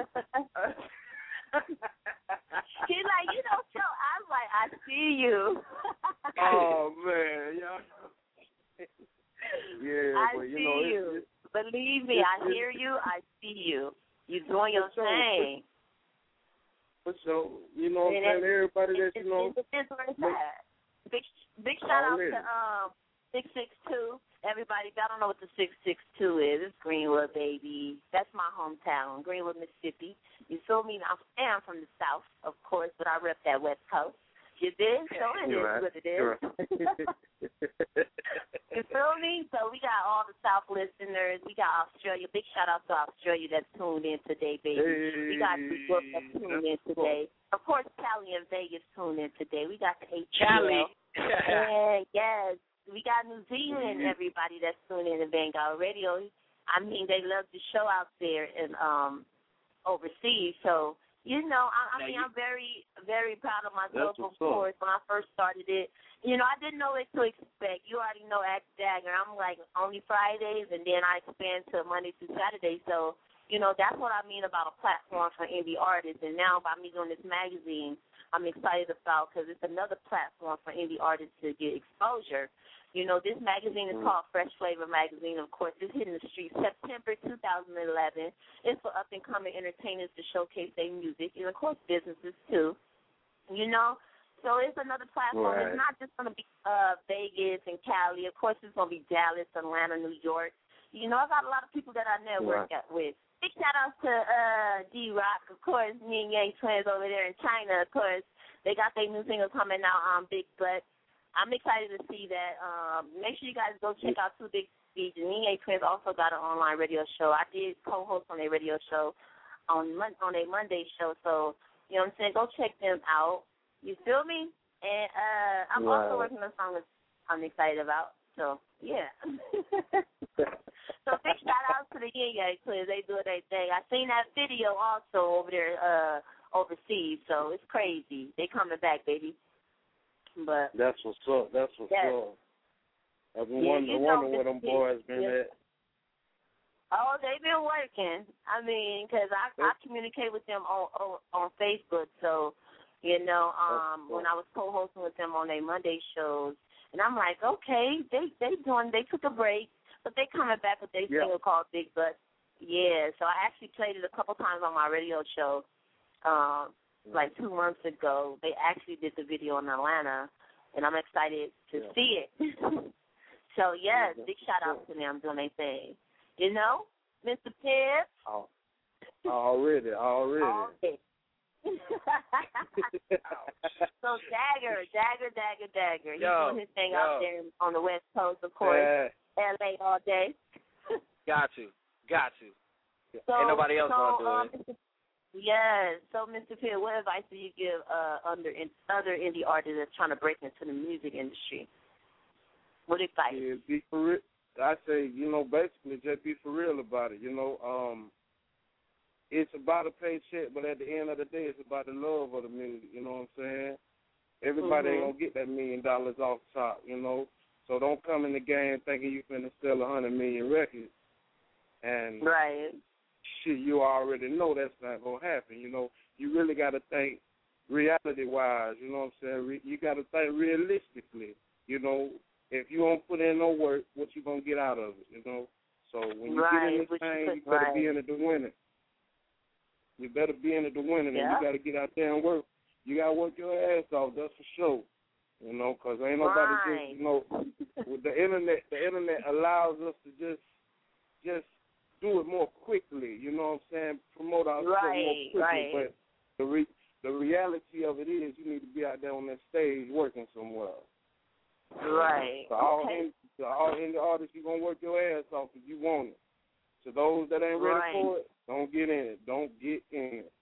He's like, you know, so I'm like, I see you. Oh man, y'all. Yeah, I but you see know, it's, you. it's, Believe me, it's- I hear you. I see you. You're doing your For sure. thing. but so you know what I'm And saying. it- Everybody that It's, you know, it's, it's where it's make- at. Big big shout out Already. to um six six two. Everybody, if y'all don't know what the six six two is, it's Greenwood, baby. That's my hometown, Greenwood, Mississippi. You feel me? I am from the South, of course, but I rep that West Coast. You did? So it You're is right. what it is. You're right. You feel me? So we got all the South listeners. We got Australia. Big shout out to Australia that's tuned in today, baby. Hey, We got New York that's tuned in that's today. Of course, Cali and Vegas tuned in today. We got the H T L. Cali. And yes, we got New Zealand, everybody that's tuned in to Vanguard Radio. I mean, they love the show out there and um overseas. So, you know, I, I Now mean, you- I'm very, very proud of myself, That's of what's up. course. When I first started it, you know, I didn't know what to expect. You already know Act Dagger. I'm like only Fridays, and then I expand to Monday through Saturday. So, you know, that's what I mean about a platform for indie artists. And now by me doing this magazine, I'm excited about because it's another platform for indie artists to get exposure. You know, this magazine is called Fresh Flavor Magazine. Of course, it's hitting the streets September two thousand eleven. It's for up-and-coming entertainers to showcase their music, and, of course, businesses, too. You know? So it's another platform. Right. It's not just going to be uh, Vegas and Cali. Of course, it's going to be Dallas, Atlanta, New York. You know, I got a lot of people that I network Right. at with. Big shout-outs to uh, D-Rock, of course, me and Yang Twins over there in China, of course. They got their new single coming out on Big Butt. I'm excited to see that. Um, make sure you guys go check out Two Big Speech. And me and Twins also got an online radio show. I did co-host on a radio show on Mon- on a Monday show. So, you know what I'm saying? Go check them out. You feel me? And uh, I'm also Right. working on a song that I'm excited about. So, yeah. So big shout out to the Yin Yang Twins. They do their thing. I seen that video also over there uh, overseas. So it's crazy. They coming back, baby. But That's what's up. That's what's Yes. up. I've been Yeah, wondering, you know wondering where them this- boys been yeah. at. oh, they've been working. I mean, because I I communicate with them on, on on Facebook. So, you know, um, when I was co-hosting with them on their Monday shows, and I'm like, okay, they they doing they took a break, but they coming back with their Yeah. single called Big Butt. Yeah, so I actually played it a couple times on my radio show, um, like two months ago. They actually did the video in Atlanta, and I'm excited to Yeah. see it. So yes, Yeah, big that's shout out cool. to them doing their thing. You know, Mister Pibb. Oh, already, already. All day. So Dagger, Dagger, Dagger, Dagger. He's Yo, doing his thing yo. out there on the West Coast, of course. Yeah. L A all day. Got to, got to. So, Ain't nobody else so, gonna do um, it. Mister Yes. So, Mister Pibb, what advice do you give uh, under in, other indie artists that's trying to break into the music industry? What advice? Yeah, be for real. I say, you know, basically just be for real about it. You know, um, it's about a paycheck, but at the end of the day, it's about the love of the music. You know what I'm saying? Everybody ain't Mhm. gonna get that million dollars off top. You know, so don't come in the game thinking you finna sell a hundred million records, and Right. shit, you already know that's not gonna happen. You know, you really got to think reality wise. You know what I'm saying? Re- you got to think realistically. You know, if you don't put in no work, what you gonna get out of it? You know, so when you get in in this thing, you better right. be in it to win it. You better be in it to win it, yeah. and you got to get out there and work. You got to work your ass off, that's for sure. You know, because ain't nobody right. just, you know, with the internet, the internet allows us to just, just do it more quickly. You know what I'm saying? Promote ourselves right, more quickly. right. But the re, the reality of it is, you need to be out there on that stage working somewhere. Right. So all okay. in, to all indie artists, you're gonna work your ass off if you want it. To those that ain't ready right. for it, don't get in it. Don't get in it.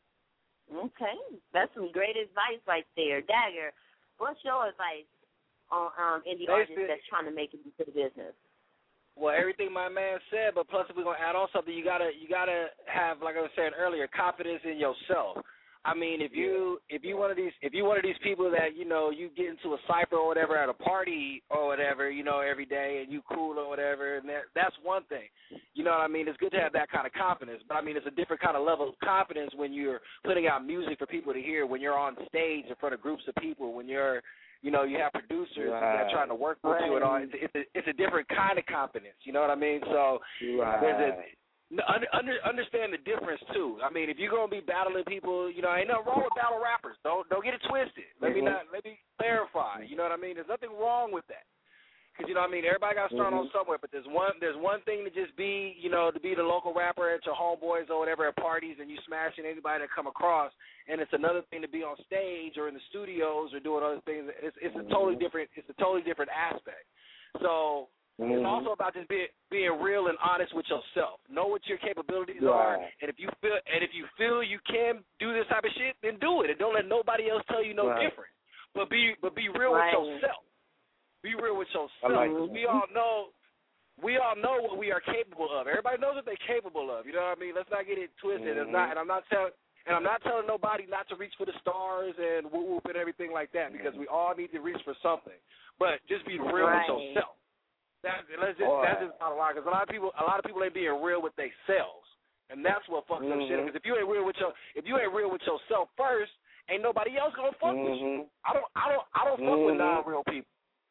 Okay, that's some great advice right there, Dagger. What's your advice on um, indie artists that's trying to make it into the business? Well, everything my man said, but plus if we're gonna add on something, you gotta you gotta have, like I was saying earlier, confidence in yourself. I mean, if you if you one of these if you one of these people that, you know, you get into a cipher or whatever at a party or whatever, you know, every day and you cool or whatever, and that, that's one thing. You know what I mean? It's good to have that kind of confidence, but I mean, it's a different kind of level of confidence when you're putting out music for people to hear, when you're on stage in front of groups of people, when you're, you know, you have producers right. that are trying to work with right. you and all. It's, it's, a, it's a different kind of confidence. You know what I mean? So right. there's a Under, under, understand the difference too. I mean, if you're gonna be battling people, you know, ain't nothing wrong with battle rappers. Don't don't get it twisted. Let mm-hmm. me not let me clarify. You know what I mean? There's nothing wrong with that. Because, you know what I mean, everybody got to start mm-hmm. on somewhere. But there's one there's one thing to just be, you know, to be the local rapper at your homeboys or whatever at parties and you smashing anybody that come across. And it's another thing to be on stage or in the studios or doing other things. It's it's a totally different it's a totally different aspect. So. Mm-hmm. It's also about just being being real and honest with yourself. Know what your capabilities right. are, and if you feel and if you feel you can do this type of shit, then do it, and don't let nobody else tell you no right. different. But be but be real right. with yourself. Be real with yourself. Like we all know we all know what we are capable of. Everybody knows what they're capable of. You know what I mean? Let's not get it twisted. Mm-hmm. It's not, and I'm not telling. And I'm not telling nobody not to reach for the stars and whoop whoop and everything like that, because we all need to reach for something. But just be real right. with yourself. That, let's just, that's just not a lot, because a lot of people, a lot of people ain't being real with themselves, and that's what fucks mm-hmm. up shit. Because if you ain't real with your, if you ain't real with yourself first, ain't nobody else gonna fuck mm-hmm. with you. I don't, I don't, I don't fuck mm-hmm. with non-real people.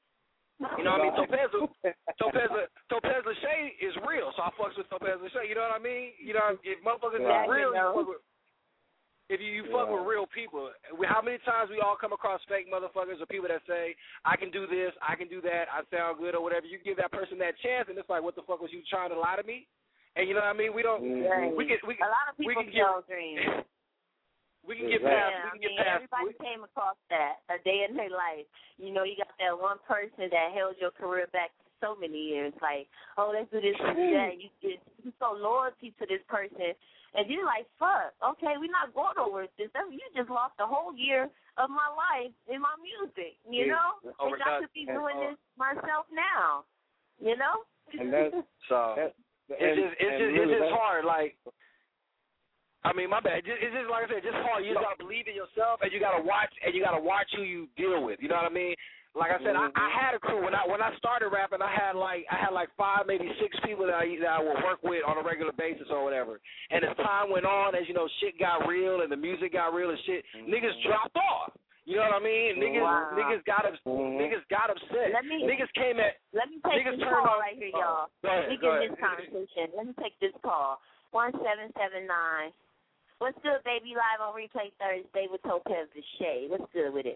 You know what I mean? Topaz, Topaz, Topaz Lachey is real, so I fucks with Topaz Lachey. You know what I mean? You know, if motherfuckers yeah, is real, you know. you fuck with. If you, you fuck yeah. with real people, how many times we all come across fake motherfuckers or people that say, I can do this, I can do that, I sound good or whatever. You give that person that chance, and it's like, what the fuck was you trying to lie to me? And you know what I mean? We don't. Right. We can. We can. A lot of people we can tell get, dreams. We can get yeah, past. I We can mean, get past. everybody we, came across that a day in their life. You know, you got that one person that held your career back so many years. Like, oh, let's do this and do that. And you get you so loyalty to this person. And you're like, fuck, okay, we're not going over this. You just lost a whole year of my life in my music, you yeah. know? And I could be doing this myself now, you know? And that's, so that's, it's and, just, it's just, really it's just that's, hard. Like, I mean, my bad. It's just, like I said, just hard. You just got to believe in yourself, and you got to watch, and you got to watch who you deal with. You know what I mean? Like I said, mm-hmm. I, I had a crew when I when I started rapping. I had like I had like five, maybe six people that I that I would work with on a regular basis or whatever. And as time went on, as you know, shit got real and the music got real and shit, mm-hmm. niggas dropped off. You know what I mean? Niggas wow. niggas got ups, mm-hmm. niggas got upset. Let me, niggas came at let me take niggas this turned call on, right here, y'all. Oh, go ahead, we go get ahead. this conversation. Let me take this call. One seven seven nine. What's good, baby? Live on Replay Thursday with Topaz Lachey. What's good with it?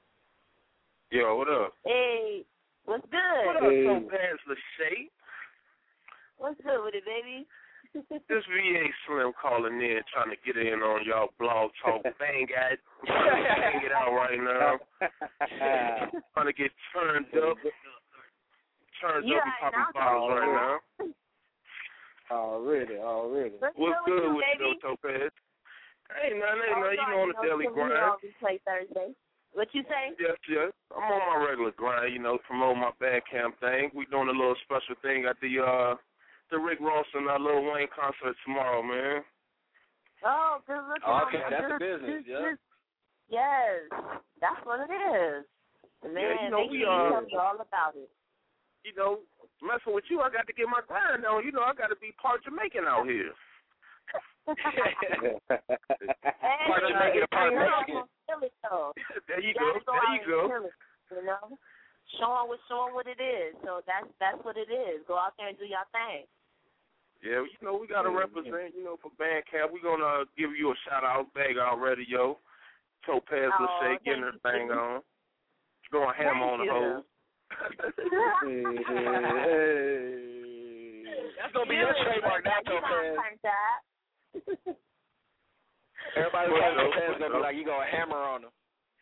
Yo, what up? Hey, what's good? What up, hey. Topaz Lachey? What's good with it, baby? This V A Slim calling in, trying to get in on y'all blog talk. Bang it, bang it out right now. Trying to get turned up, turned you up and popping bottles right now. Already, already. What's, What's good good with you, with you, Topaz? Hey, nothing, ain't oh, nothing. You know, on the daily grind. Replay Thursday. What you say? Yes, yes. I'm on my regular grind, you know, promoting my Bandcamp thing. We doing a little special thing at the uh the Rick Ross and uh, Lil Wayne concert tomorrow, man. Oh, good looking. Oh, okay, on, that's good, the business, good, yeah. Good. Yes, that's what it is. Man, yeah, you know, they we can uh, tell you all about it. You know, messing with you, I got to get my grind on. You know, I got to be part Jamaican out here. Hey, part Jamaican, part Mexican. There you, you go. go. There you go. It, you know, showing what showing what it is. So that's that's what it is. Go out there and do your thing. Yeah, you know, we got to represent, you know, for Bandcamp. We're going to give you a shout-out, Bang Out Radio, Topaz Oh, Lachey getting her thing on. Going ham on the hose. Hey, hey. That's going to be your trademark now, Topaz. Everybody Well, saying so, Topaz going to so. be like, you going to hammer on them.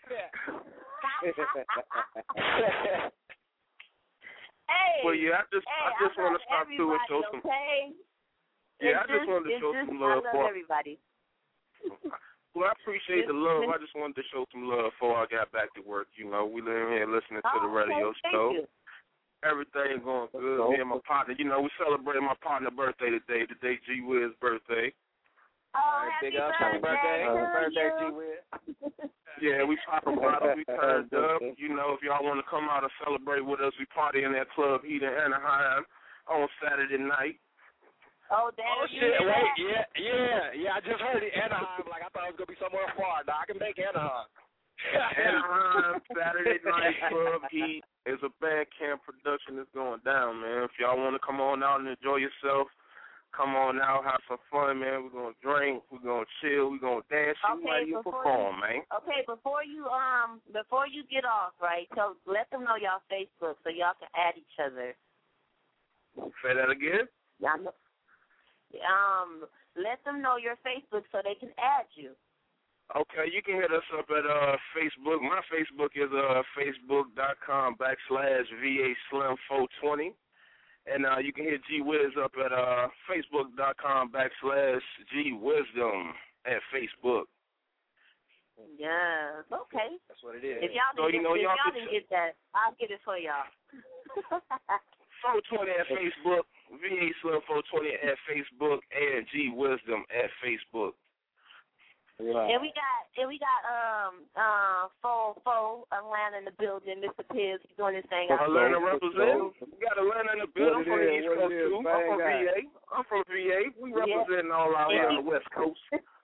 Hey, Well, yeah, I just, hey, I just want to love stop through and show everybody, some. okay? Yeah, It's I just just- wanted to it's show just- some love I love for. everybody. Well, I appreciate the love. I just wanted to show some love before I got back to work. You know, we live here listening to the Oh, radio okay, thank show. you. Everything going good. Me and my partner, you know, we celebrating my partner's birthday today. Today, G Wiz's birthday. Oh, Right, happy big up, birthday, happy birthday, to happy birthday, you. G Wiz. Yeah, we popping bottles. We turned up. You know, if y'all want to come out and celebrate with us, we party in that club Heat in Anaheim on Saturday night. Oh, damn. Oh, shit, wait, yeah, yeah, yeah, I just heard it, Anaheim, like I thought it was going to be somewhere far. Now I can make Anaheim. Anaheim, Saturday night club Heat is a Bandcamp production that's going down, man. If y'all want to come on out and enjoy yourself, come on out, have some fun, man. We're going to drink, we're going to chill, we're going to dance, you Okay, might even before perform, you, man. Okay, before you um before you get off, right? So let them know y'all Facebook so y'all can add each other. Say that again? Y'all know, um, let them know your Facebook so they can add you. Okay, you can hit us up at uh Facebook. My Facebook is uh facebook.com backslash VA Slim four twenty. And uh, you can hit G Wiz up at uh facebook.com backslash G Wisdom at Facebook. Yes, okay. That's what it is. If y'all So, didn't, you know, if y'all y'all can didn't get that, I'll get it for y'all. four twenty at Facebook, V A Slim four twenty at Facebook, and G Wisdom at Facebook. Right. And we got and we got um uh Fo Fo Atlanta in the building, Mister Piz, he's doing his thing. Atlanta represent. We got Atlanta in the building. I'm from the East What Coast it is, too. I'm bang from V A. I'm from V A. We representing all out here on the West Coast.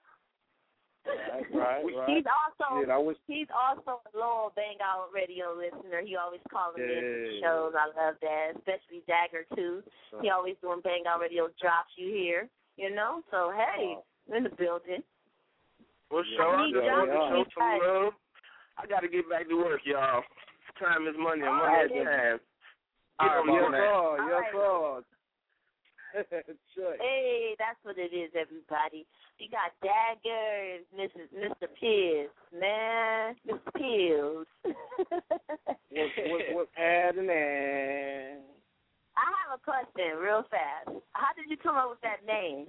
Right, right, right. He's also Shit, I wish, he's also a loyal Bang Out Radio listener. He always calling me into the Yeah. shows. I love that, especially Dagger too. He always doing Bang Out Radio drops you here, you know. So hey, in the building. Well, sure, I He just want to jumped show me some tight. love. I got to get back to work, y'all. Time is money, and All money right, is then. time. all Get on right, your yes, man. sir, yes, All sir. Sure. Hey, that's what it is, everybody. We got Dagger, Missus Mister Piz, man, Mister Pills. What, what, what's happening? I have a question, real fast. How did you come up with that name?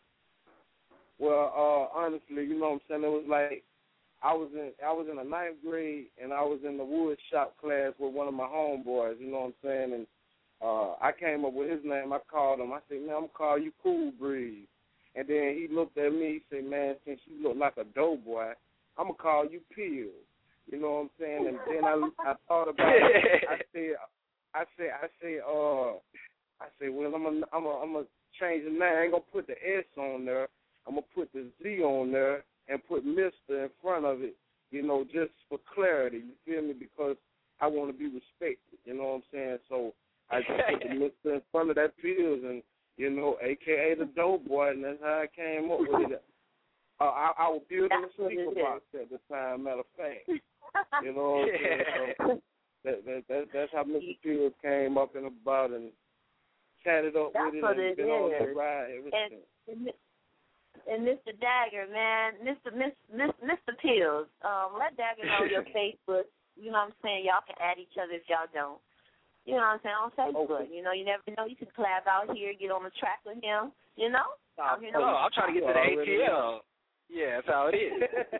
Well, uh, honestly, you know what I'm saying? It was like I was in I was in the ninth grade and I was in the wood shop class with one of my homeboys, you know what I'm saying? And uh, I came up with his name. I called him. I said, man, I'm gonna call you Cool Breeze. And then he looked at me. He said, man, since you look like a doughboy, I'm gonna call you Pills. You know what I'm saying? And then I I thought about it. I said, I said, I said, uh, I said, well, I'm gonna I'm gonna I'm gonna change the name. I ain't gonna put the S on there. I'm gonna put the Z on there and put Mister in front of it, you know, just for clarity. You feel me? Because I want to be respected. You know what I'm saying? So I just put the Mister in front of that Pills, and you know, A K A the Dope Boy, and that's how I came up with it. Uh, I, I was building That's a what it speaker is. box at the time. Matter of fact, you know what I'm saying? So that, that, that, that's how Mister Pills came up and about and chatted up That's with it what and it been on is. the ride ever And, since. and Mister Dagger, man, Mister Miss, Miss, Mister Pills, um, let Dagger know your Facebook. You know what I'm saying? Y'all can add each other if y'all don't. You know what I'm saying? On Facebook. Okay. You know, you never know. You can collab out here, get on the track with him. You know? Oh, you no, know? I'm trying to get to the A T L. Yeah, that's how it is.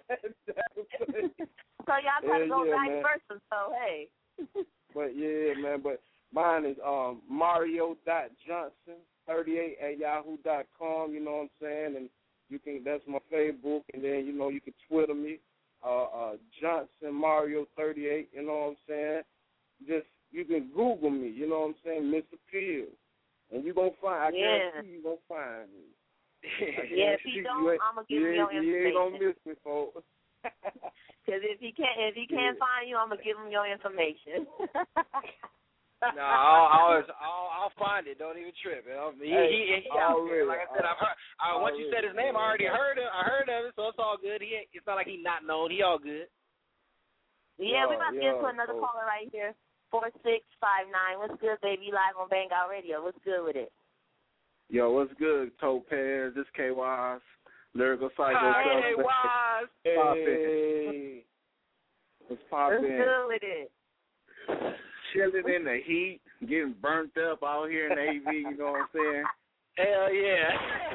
So y'all try to Yeah, go yeah, vice man. versa. So hey. But yeah, man. But mine is um Mario dot Johnson thirty eight at yahoo dot com. You know what I'm saying? And you can that's my Facebook, and then you know you can Twitter me, uh, uh Johnson Mario thirty eight. You know what I'm saying? Just you can Google me. You know what I'm saying? Mister Pills, and you gonna find. I Yeah. guarantee you gonna find me. I Yeah, if guarantee he you don't, ain't- I'ma give you him your ain't- You ain't gonna information. miss me, folks. Because if he can't, if he can't Yeah. find you, I'm gonna give him your information. No, I'll, I'll, always, I'll, I'll find it. Don't even trip. He, he, he, he out there. Like I said, I've heard. I, once you said his name, I already heard it. I heard of it, so it's all good. He, it's not like he's not known. He all good. Yeah, we're about to get to another caller right here. Four six five nine. What's good, baby? Live on Bang Out Radio. What's good with it? Yo, what's good, Topaz? This K Wise, Lyrical Psycho. Hi, K Wise. Hey. What's poppin'? What's good with it? Chilling in the heat, getting burnt up out here in the A V, you know what I'm saying? Hell yeah.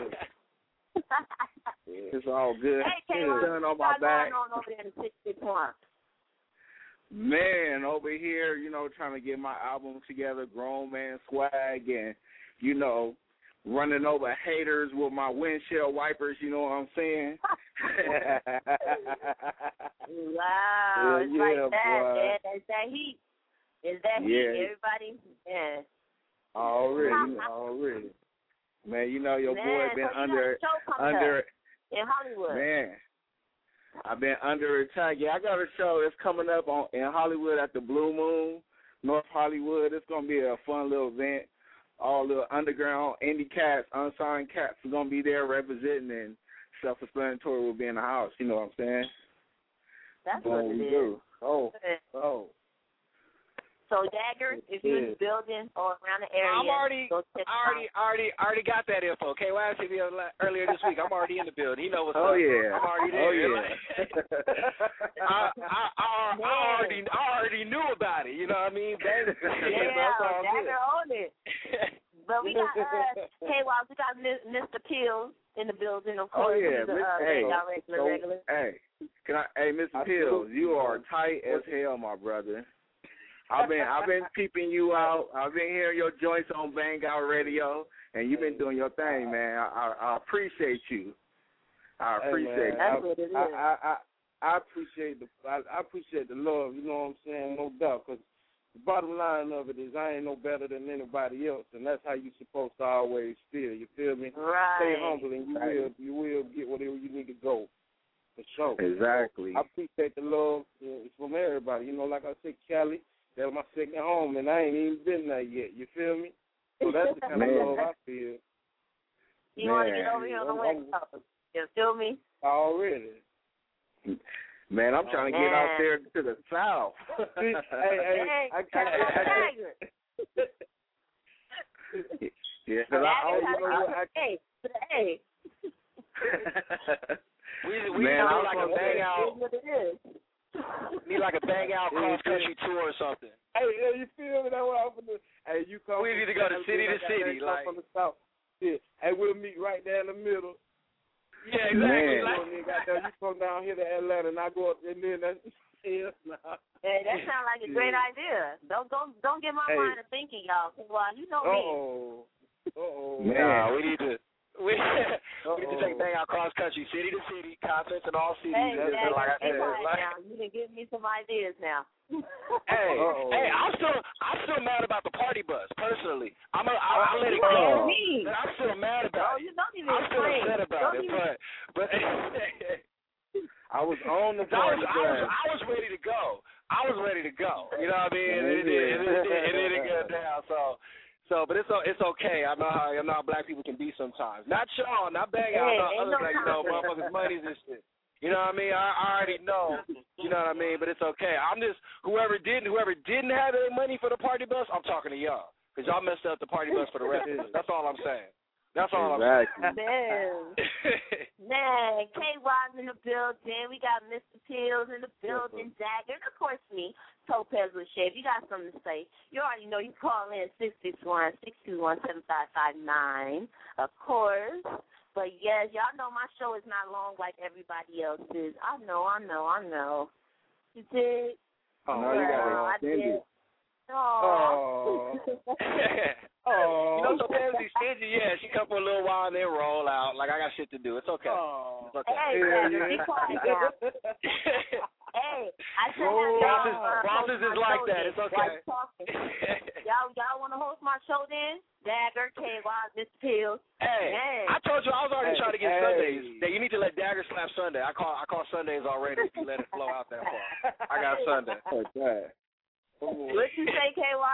It's all good. Hey, K Wise, Sun on my what's back. going on over there in the six six one? Man, over here, you know, trying to get my album together, Grown Man Swag, and, you know, running over haters with my windshield wipers, you know what I'm saying? Wow, yeah, it's yeah, like that, boy. man. It's that heat. It's that heat. Yeah. Everybody, yeah. Already, already. Man, you know, your Man, boy been so you under, got a show coming under, up in Hollywood. man. I've been under attack. Yeah, I got a show that's coming up on in Hollywood at the Blue Moon, North Hollywood. It's gonna be a fun little event. All the underground indie cats, unsigned cats are gonna be there representing, and Self-Explanatory will be in the house. You know what I'm saying? That's Boom, what it we is. do. Oh, oh. So Dagger, if you're in the building or around the area, I'm already, go check I already, already, already got that info. K Y hit me up earlier this week. I'm already in the building. He know what's Oh up. yeah. I'm already there. Oh yeah. I, I, I, I already, I already knew about it. You know what I mean? That, Yeah, that's all Dagger good. on it. But we got uh, K Y, we got Mister Pills in the building, of Oh course. yeah. He's a, Miss- uh, hey, Bang Out regular, so, regular. hey, can I? Hey, Mister Pills, you are tight as hell, my brother. I've been I've been peeping you out. I've been hearing your joints on Bang Out Radio, and you've been doing your thing, man. I I, I appreciate you. I appreciate hey, you. That's what it is. I, I, I, I appreciate the I, I appreciate the love. You know what I'm saying? No doubt. Because the bottom line of it is I ain't no better than anybody else, and that's how you're supposed to always feel. You feel me? Right. Stay humble, and you will you will get whatever you need to go. For sure. Exactly. I appreciate the love. uh, It's from everybody. You know, like I said, Cali, that's my second home, and I ain't even been there yet. You feel me? So that's the kind Man. of love I feel. You want to Man. get over here on the I'm- West Coast. You feel me? Already. Man, I'm trying to get out Man. there to the south. hey, hey, Hey, I, I, K Y I, I, Dagger. yeah, 'cause I, oh, you know what? I, Hey, hey. We, we Man, need I like a was bang It is out, what it is. need like a bang out cross country tour or something. hey, yeah, you feel me? That's what I'm gonna do. Hey, you come. We from need to go to South, city I to got city, that come like- from the south. Yeah. Hey, we'll meet right there in the middle. Yeah, Man. exactly. You, Like, know, nigga, out there, you come down here to Atlanta, and I go up, and then that's yeah, nah. Hey, that sounds like a great idea. Don't don't don't get my Hey. mind to thinking, y'all. Well, you know Uh me. oh. Uh oh. Man. nah, we need to. We, we need to take Uh-oh. bang out cross country, city to city, concerts in all cities. Hey, and, Dagger, like I be said, quiet like, now. You can give me some ideas now. hey, Uh-oh. hey, I'm still, I'm still mad about the party bus. Personally, I'm, a, I, I let it What do you go. mean? But I'm still mad Oh, about it. you don't even I'm still explain. upset about Don't it, even- but, but. I was on the I was, party I was, bus. I was ready to go. I was ready to go. You know what I mean? And it, did, and it, did, and it didn't go down. So, so, but it's it's okay. I know how I know how black people can be sometimes. Not Sean, not Bang Out, Hey, not ain't other no black, you know, motherfuckers' money's and shit. You know what I mean? I, I already know. You know what I mean? But it's okay. I'm just whoever didn't whoever didn't have any money for the party bus. I'm talking to y'all because y'all messed up the party bus for the rest of us. That's all I'm saying. That's all Exactly. I'm saying. Man, man, K Y's in the building. We got Mister Pills in the building, Dagger, and of course me, Topaz with Shay. If you got something to say, you already know you call in six six one, six two one, seven five five nine, of course. But yes, y'all know my show is not long like everybody else's. I know, I know, I know. You did? Oh, no, you got Well, I to extend did. it. Oh. Oh. You know, sometimes she's stingy. Yeah, she come for a little while and then roll out. Like, I got shit to do. It's okay. Oh. It's okay. Hey, Dagger, be quiet now. Hey, I should have Bosses, y'all uh, bosses host is my like show that. then. It's okay. While talking. Y'all, y'all want to host my show then? Dagger, K Y, Miss Pills. Hey, Hey. I told you I was already Hey, trying to get hey. Sundays. That you need to let Dagger slap Sunday. I call I call Sundays already if you let it flow out that far. I got Sunday. Like that. What you say, K Y?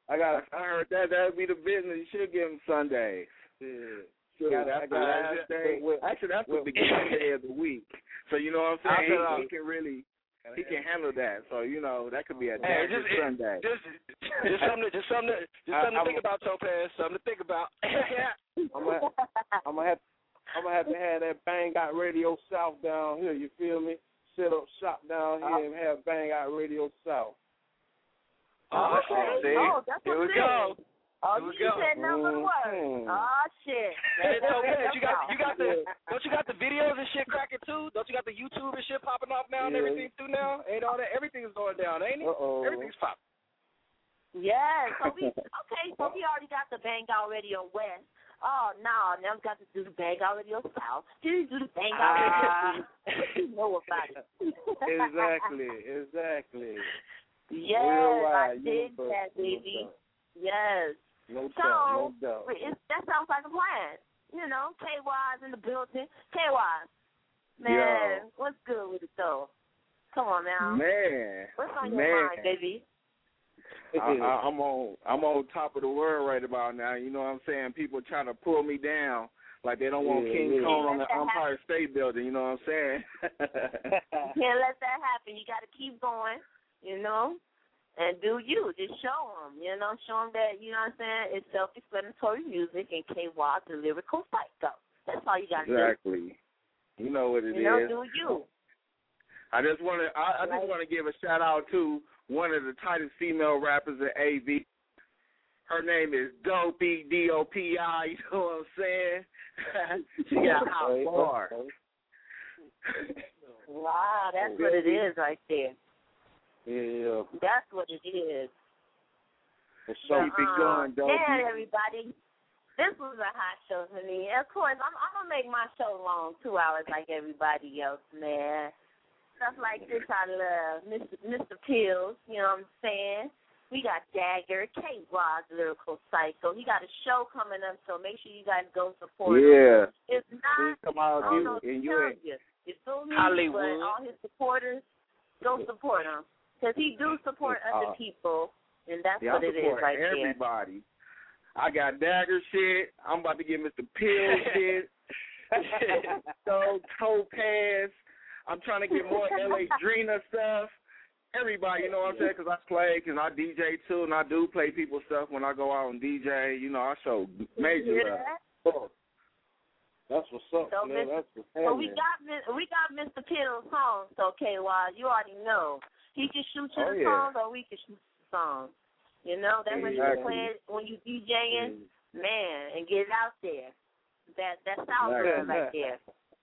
I got. I heard that that'd be the business. You should give him Sundays. Yeah. Sure. Yeah, that's I the got last day. With, Actually, that's with, the beginning day of the week. So you know what I'm saying? He, he can really, he can handle that. So you know that could be a Hey, Dagger just, Sunday. just, just something, to, just something, to, just something I, to think about, Topaz. Something to think about. I'm gonna, I'm gonna have, I'm gonna have to have that Bang Out Radio South down here. You feel me? Set up shop down here and have Bang Out Radio South. Oh, Okay. see, Oh, that's here what's we go. Oh, Here we you go. said number one. Mm-hmm. Oh shit. Hey, Topaz, you got, you got the, don't you got the videos and shit cracking too? Don't you got the YouTube and shit popping off now and Yeah. everything through now? Ain't all that? Everything's going down, ain't it? Uh-oh. Everything's popping. Yes. So we okay. So we already got the Bang Out Radio West. Oh no, now we got to do the Bang Out Radio South. Do do the Bang Out Radio East. You know about it. Exactly. Exactly. Yes, I Worldwide, did universal, that, baby. no doubt. Yes. No So doubt. No doubt. it, that sounds like a plan. You know, K Y's in the building. K Y, man, Yo. what's good with it though? Come on now. Man, What's on your man. mind, baby? I, I, I'm on I'm on top of the world right about now. You know what I'm saying? People trying to pull me down like they don't want Yeah, King yeah. Kong on the Can't let that Empire State Building. You know what I'm saying? You can't let that happen. You got to keep going, you know, and do you. Just show them, you know, show them that, you know what I'm saying, it's self-explanatory music and K Y, the lyrical psycho. That's all you got to Exactly. You know what it do. is. You know, do you. I just want to I, I just want to give a shout out to one of the tightest female rappers in A V. Her name is Dopey, D O P I, you know what I'm saying? She got hot bar. Wow, that's what it is right there. Yeah. That's what it is. So Keep it going, Dopey. Man, everybody, this was a hot show for me. Of course, I'm, I'm going to make my show long, two hours like everybody else, man. Stuff like this I love. Mister Mister Pills, you know what I'm saying? We got Dagger, K Y, Lyrical Psycho. He got a show coming up, so make sure you guys go support Yeah. him. If not, Come out, I don't you, know what and to you tell ain't. you. You feel me? Hollywood. But all his supporters, go support him. Because he do support other Uh, people, and that's Yeah, what I it is support right everybody. I got Dagger shit. I'm about to get Mister Pill shit. So Topaz. I'm trying to get more L A Drina stuff. Everybody, you know what I'm saying? Because I play, because I D J too, and I do play people's stuff when I go out and D J. You know, I show there. You major hear love. that? Oh, that's what's up, So, man. Mister That's what's So we happening. got Mis- we got Mister Pittle's song. So K Y, you already know he can shoot you Oh, the yeah. songs, or we can shoot the songs. You know that's when you Exactly. play it when you DJing, man, and get it out there. That that's South Yeah. Girl right there.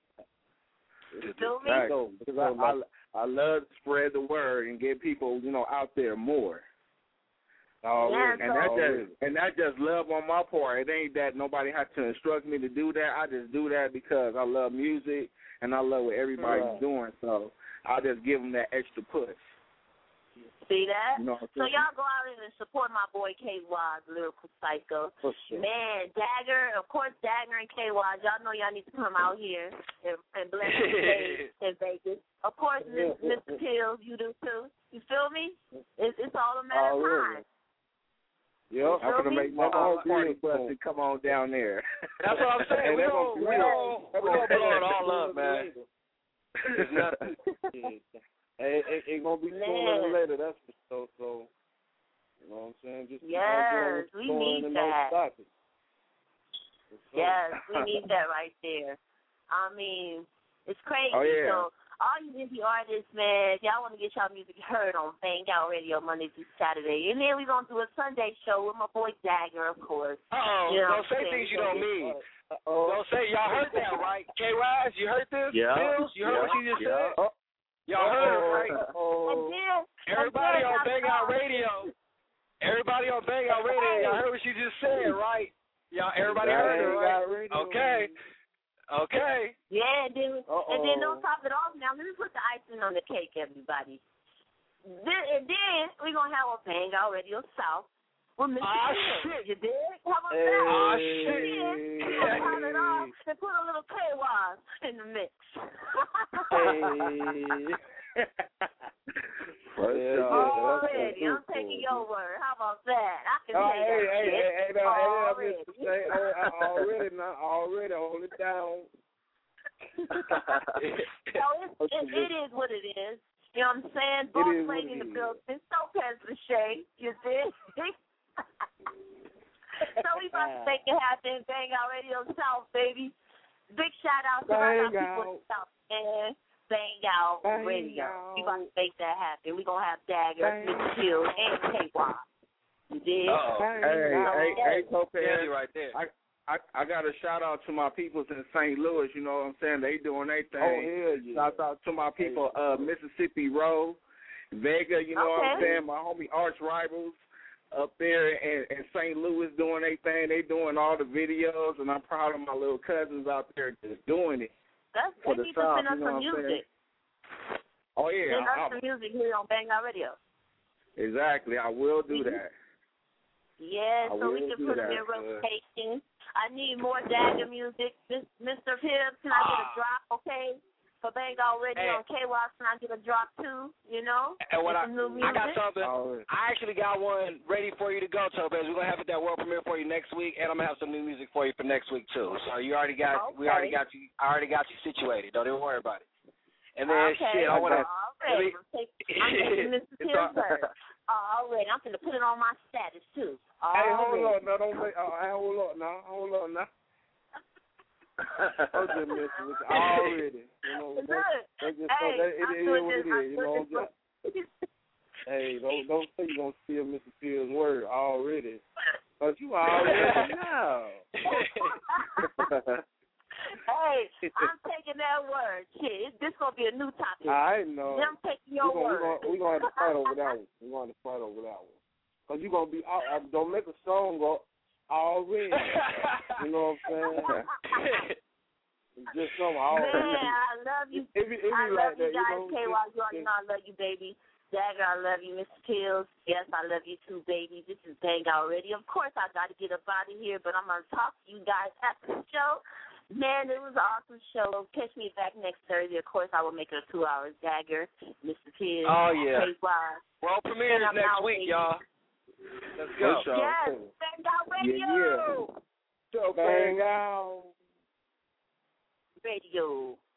You feel me? Right. So, Because I, I, I love to spread the word and get people, you know, out there more. already, Yeah, And that already. just and that just love on my part. It ain't that nobody had to instruct me to do that. I just do that because I love music and I love what everybody's Right. doing. So I just give them that extra push. See that? You know what I'm So saying? y'all go out and support my boy K Y, Lyrical Psycho. For sure. Man, Dagger, of course, Dagger and K Y, y'all know y'all need to come out here and, and bless the stage in Vegas. Of course, Mister Mister Pills, you do too. You feel me? It's, it's all a matter of Already. time. Yep. I'm gonna make my Never own heard party this bus before. and come on down there. That's what I'm saying. Hey, We that don't, gonna be we real. don't, That we gonna don't blow it be all real up, man. later. It's nothing. Yeah. Hey, it, it gonna be Man. sooner than later. That's for sure. So, you know what I'm saying? Just keep on Yes, doing what's we going need and that. don't stop it. For sure. Yes, we need that right there. I mean, it's crazy. Oh, yeah. So all you indie artists, man, if y'all want to get y'all music heard on Bang Out Radio Monday through Saturday, and then we're going to do a Sunday show with my boy Dagger, of course. Uh-oh, You know don't say what I'm things you saying? don't mean. Uh-oh. Don't say, y'all heard that, right? K Ys, you heard this? Yeah. Bills, you heard Yeah. what she just Yeah. said? Y'all heard it, right? Oh, And then, Everybody and then, on Bang Out uh, Radio. Everybody on Bang Out Radio, y'all heard what she just said, right? Y'all, everybody heard it, right? Okay. Okay. Yeah, and then, Uh-oh. and then on top of it all, now let me put the icing on the cake, everybody. Then, and then we're going to have a Bang Out Radio South with Mister Ah, Pills. shit. You dig? How about Hey. that? Ah, And shit. then we're going to top it off and put a little K Y in the mix. hey. For Yeah, sure. Already, I'm taking your word. How about that? I can Oh, say hey, that hey, shit. hey, hey, now, hey, now, Already. Mister Shay, hey, I already, now, already, hold it down. So it's, it, it is what it is. You know what I'm saying? It Boss is what lady it in the is. building. So past the shade. You see? So we about to make it happen. Bang Out Radio South, baby. Big shout out to all our people in the South, man. Bang Out Bang Radio. out. We about to make that happen. We gonna have Dagger, Mister Chill, and K Y. You did? Oh, Hey, hey, hey, hey, Topaz. Danny right there. I, I I got a shout out to my peoples in Saint Louis. You know what I'm saying? They doing their thing. Oh, hell yeah. Shout out to my people, uh, Mississippi Road, Vega. You know what I'm Okay. saying? My homie Arch Rivals up there in, in Saint Louis doing their thing. They doing all the videos, and I'm proud of my little cousins out there just doing it. That's For they the need to South, send us you know some what I'm saying? music. Oh yeah, Send us I, some music here on Bang Out Radio. exactly. I will do that. Yeah, I so we will can do put them that, in uh, rotation. I need more Dagger music. Miss- Mister Pibb, can I get a drop, okay? For Bang Out Radio Hey. on K Y, can I get a drop too, you know? And what Get I, some new I music? got something. Alright. I actually got one ready for you to go, Topaz. We're gonna have it that world premiere for you next week, and I'm gonna have some new music for you for next week too. So you already got, we already Okay. got you. I already got you situated. Don't even worry about it. And then Okay. shit, I wanna. All right. I'm taking, I'm taking Mister It's Pibb's all- word. All right. I'm going to put it on my status too. All Hey, hold right. on, now don't make. Oh, hey, hold on now, hold on now. I'm just messing with you already. You know, Look, that, that just, hey, that, it I'm is doing what this. it I'm is. You doing know, this for- just, hey, don't don't say you gonna steal Mister Field's word already, but you already know. Hey, I'm taking that word. Shit, this gonna be a new topic. I know. Them taking your We're word. gonna, we gonna, we gonna have to fight over that one. We're gonna have to fight over that one. Cause you gonna be out. Uh, don't make a song go already. You know what I'm saying? It's just something already. Man, I love you. If it, if it I be love like you that, guys. you K Y, know, you already just- know I love you, baby. Dagger, I love you. Mister Kills, yes, I love you too, baby. This is Bang already. Of course, I got to get up out of here, but I'm going to talk to you guys after the show. Man, it was an awesome show. Catch me back next Thursday. Of course, I will make it a two hours. Dagger, Mister Kills, Oh, yeah. K Y. World premiere And I'm next out, week, baby. y'all. Let's For go. sure. Yes, Bang Out Radio. Yeah, yeah. So bang out. Radio.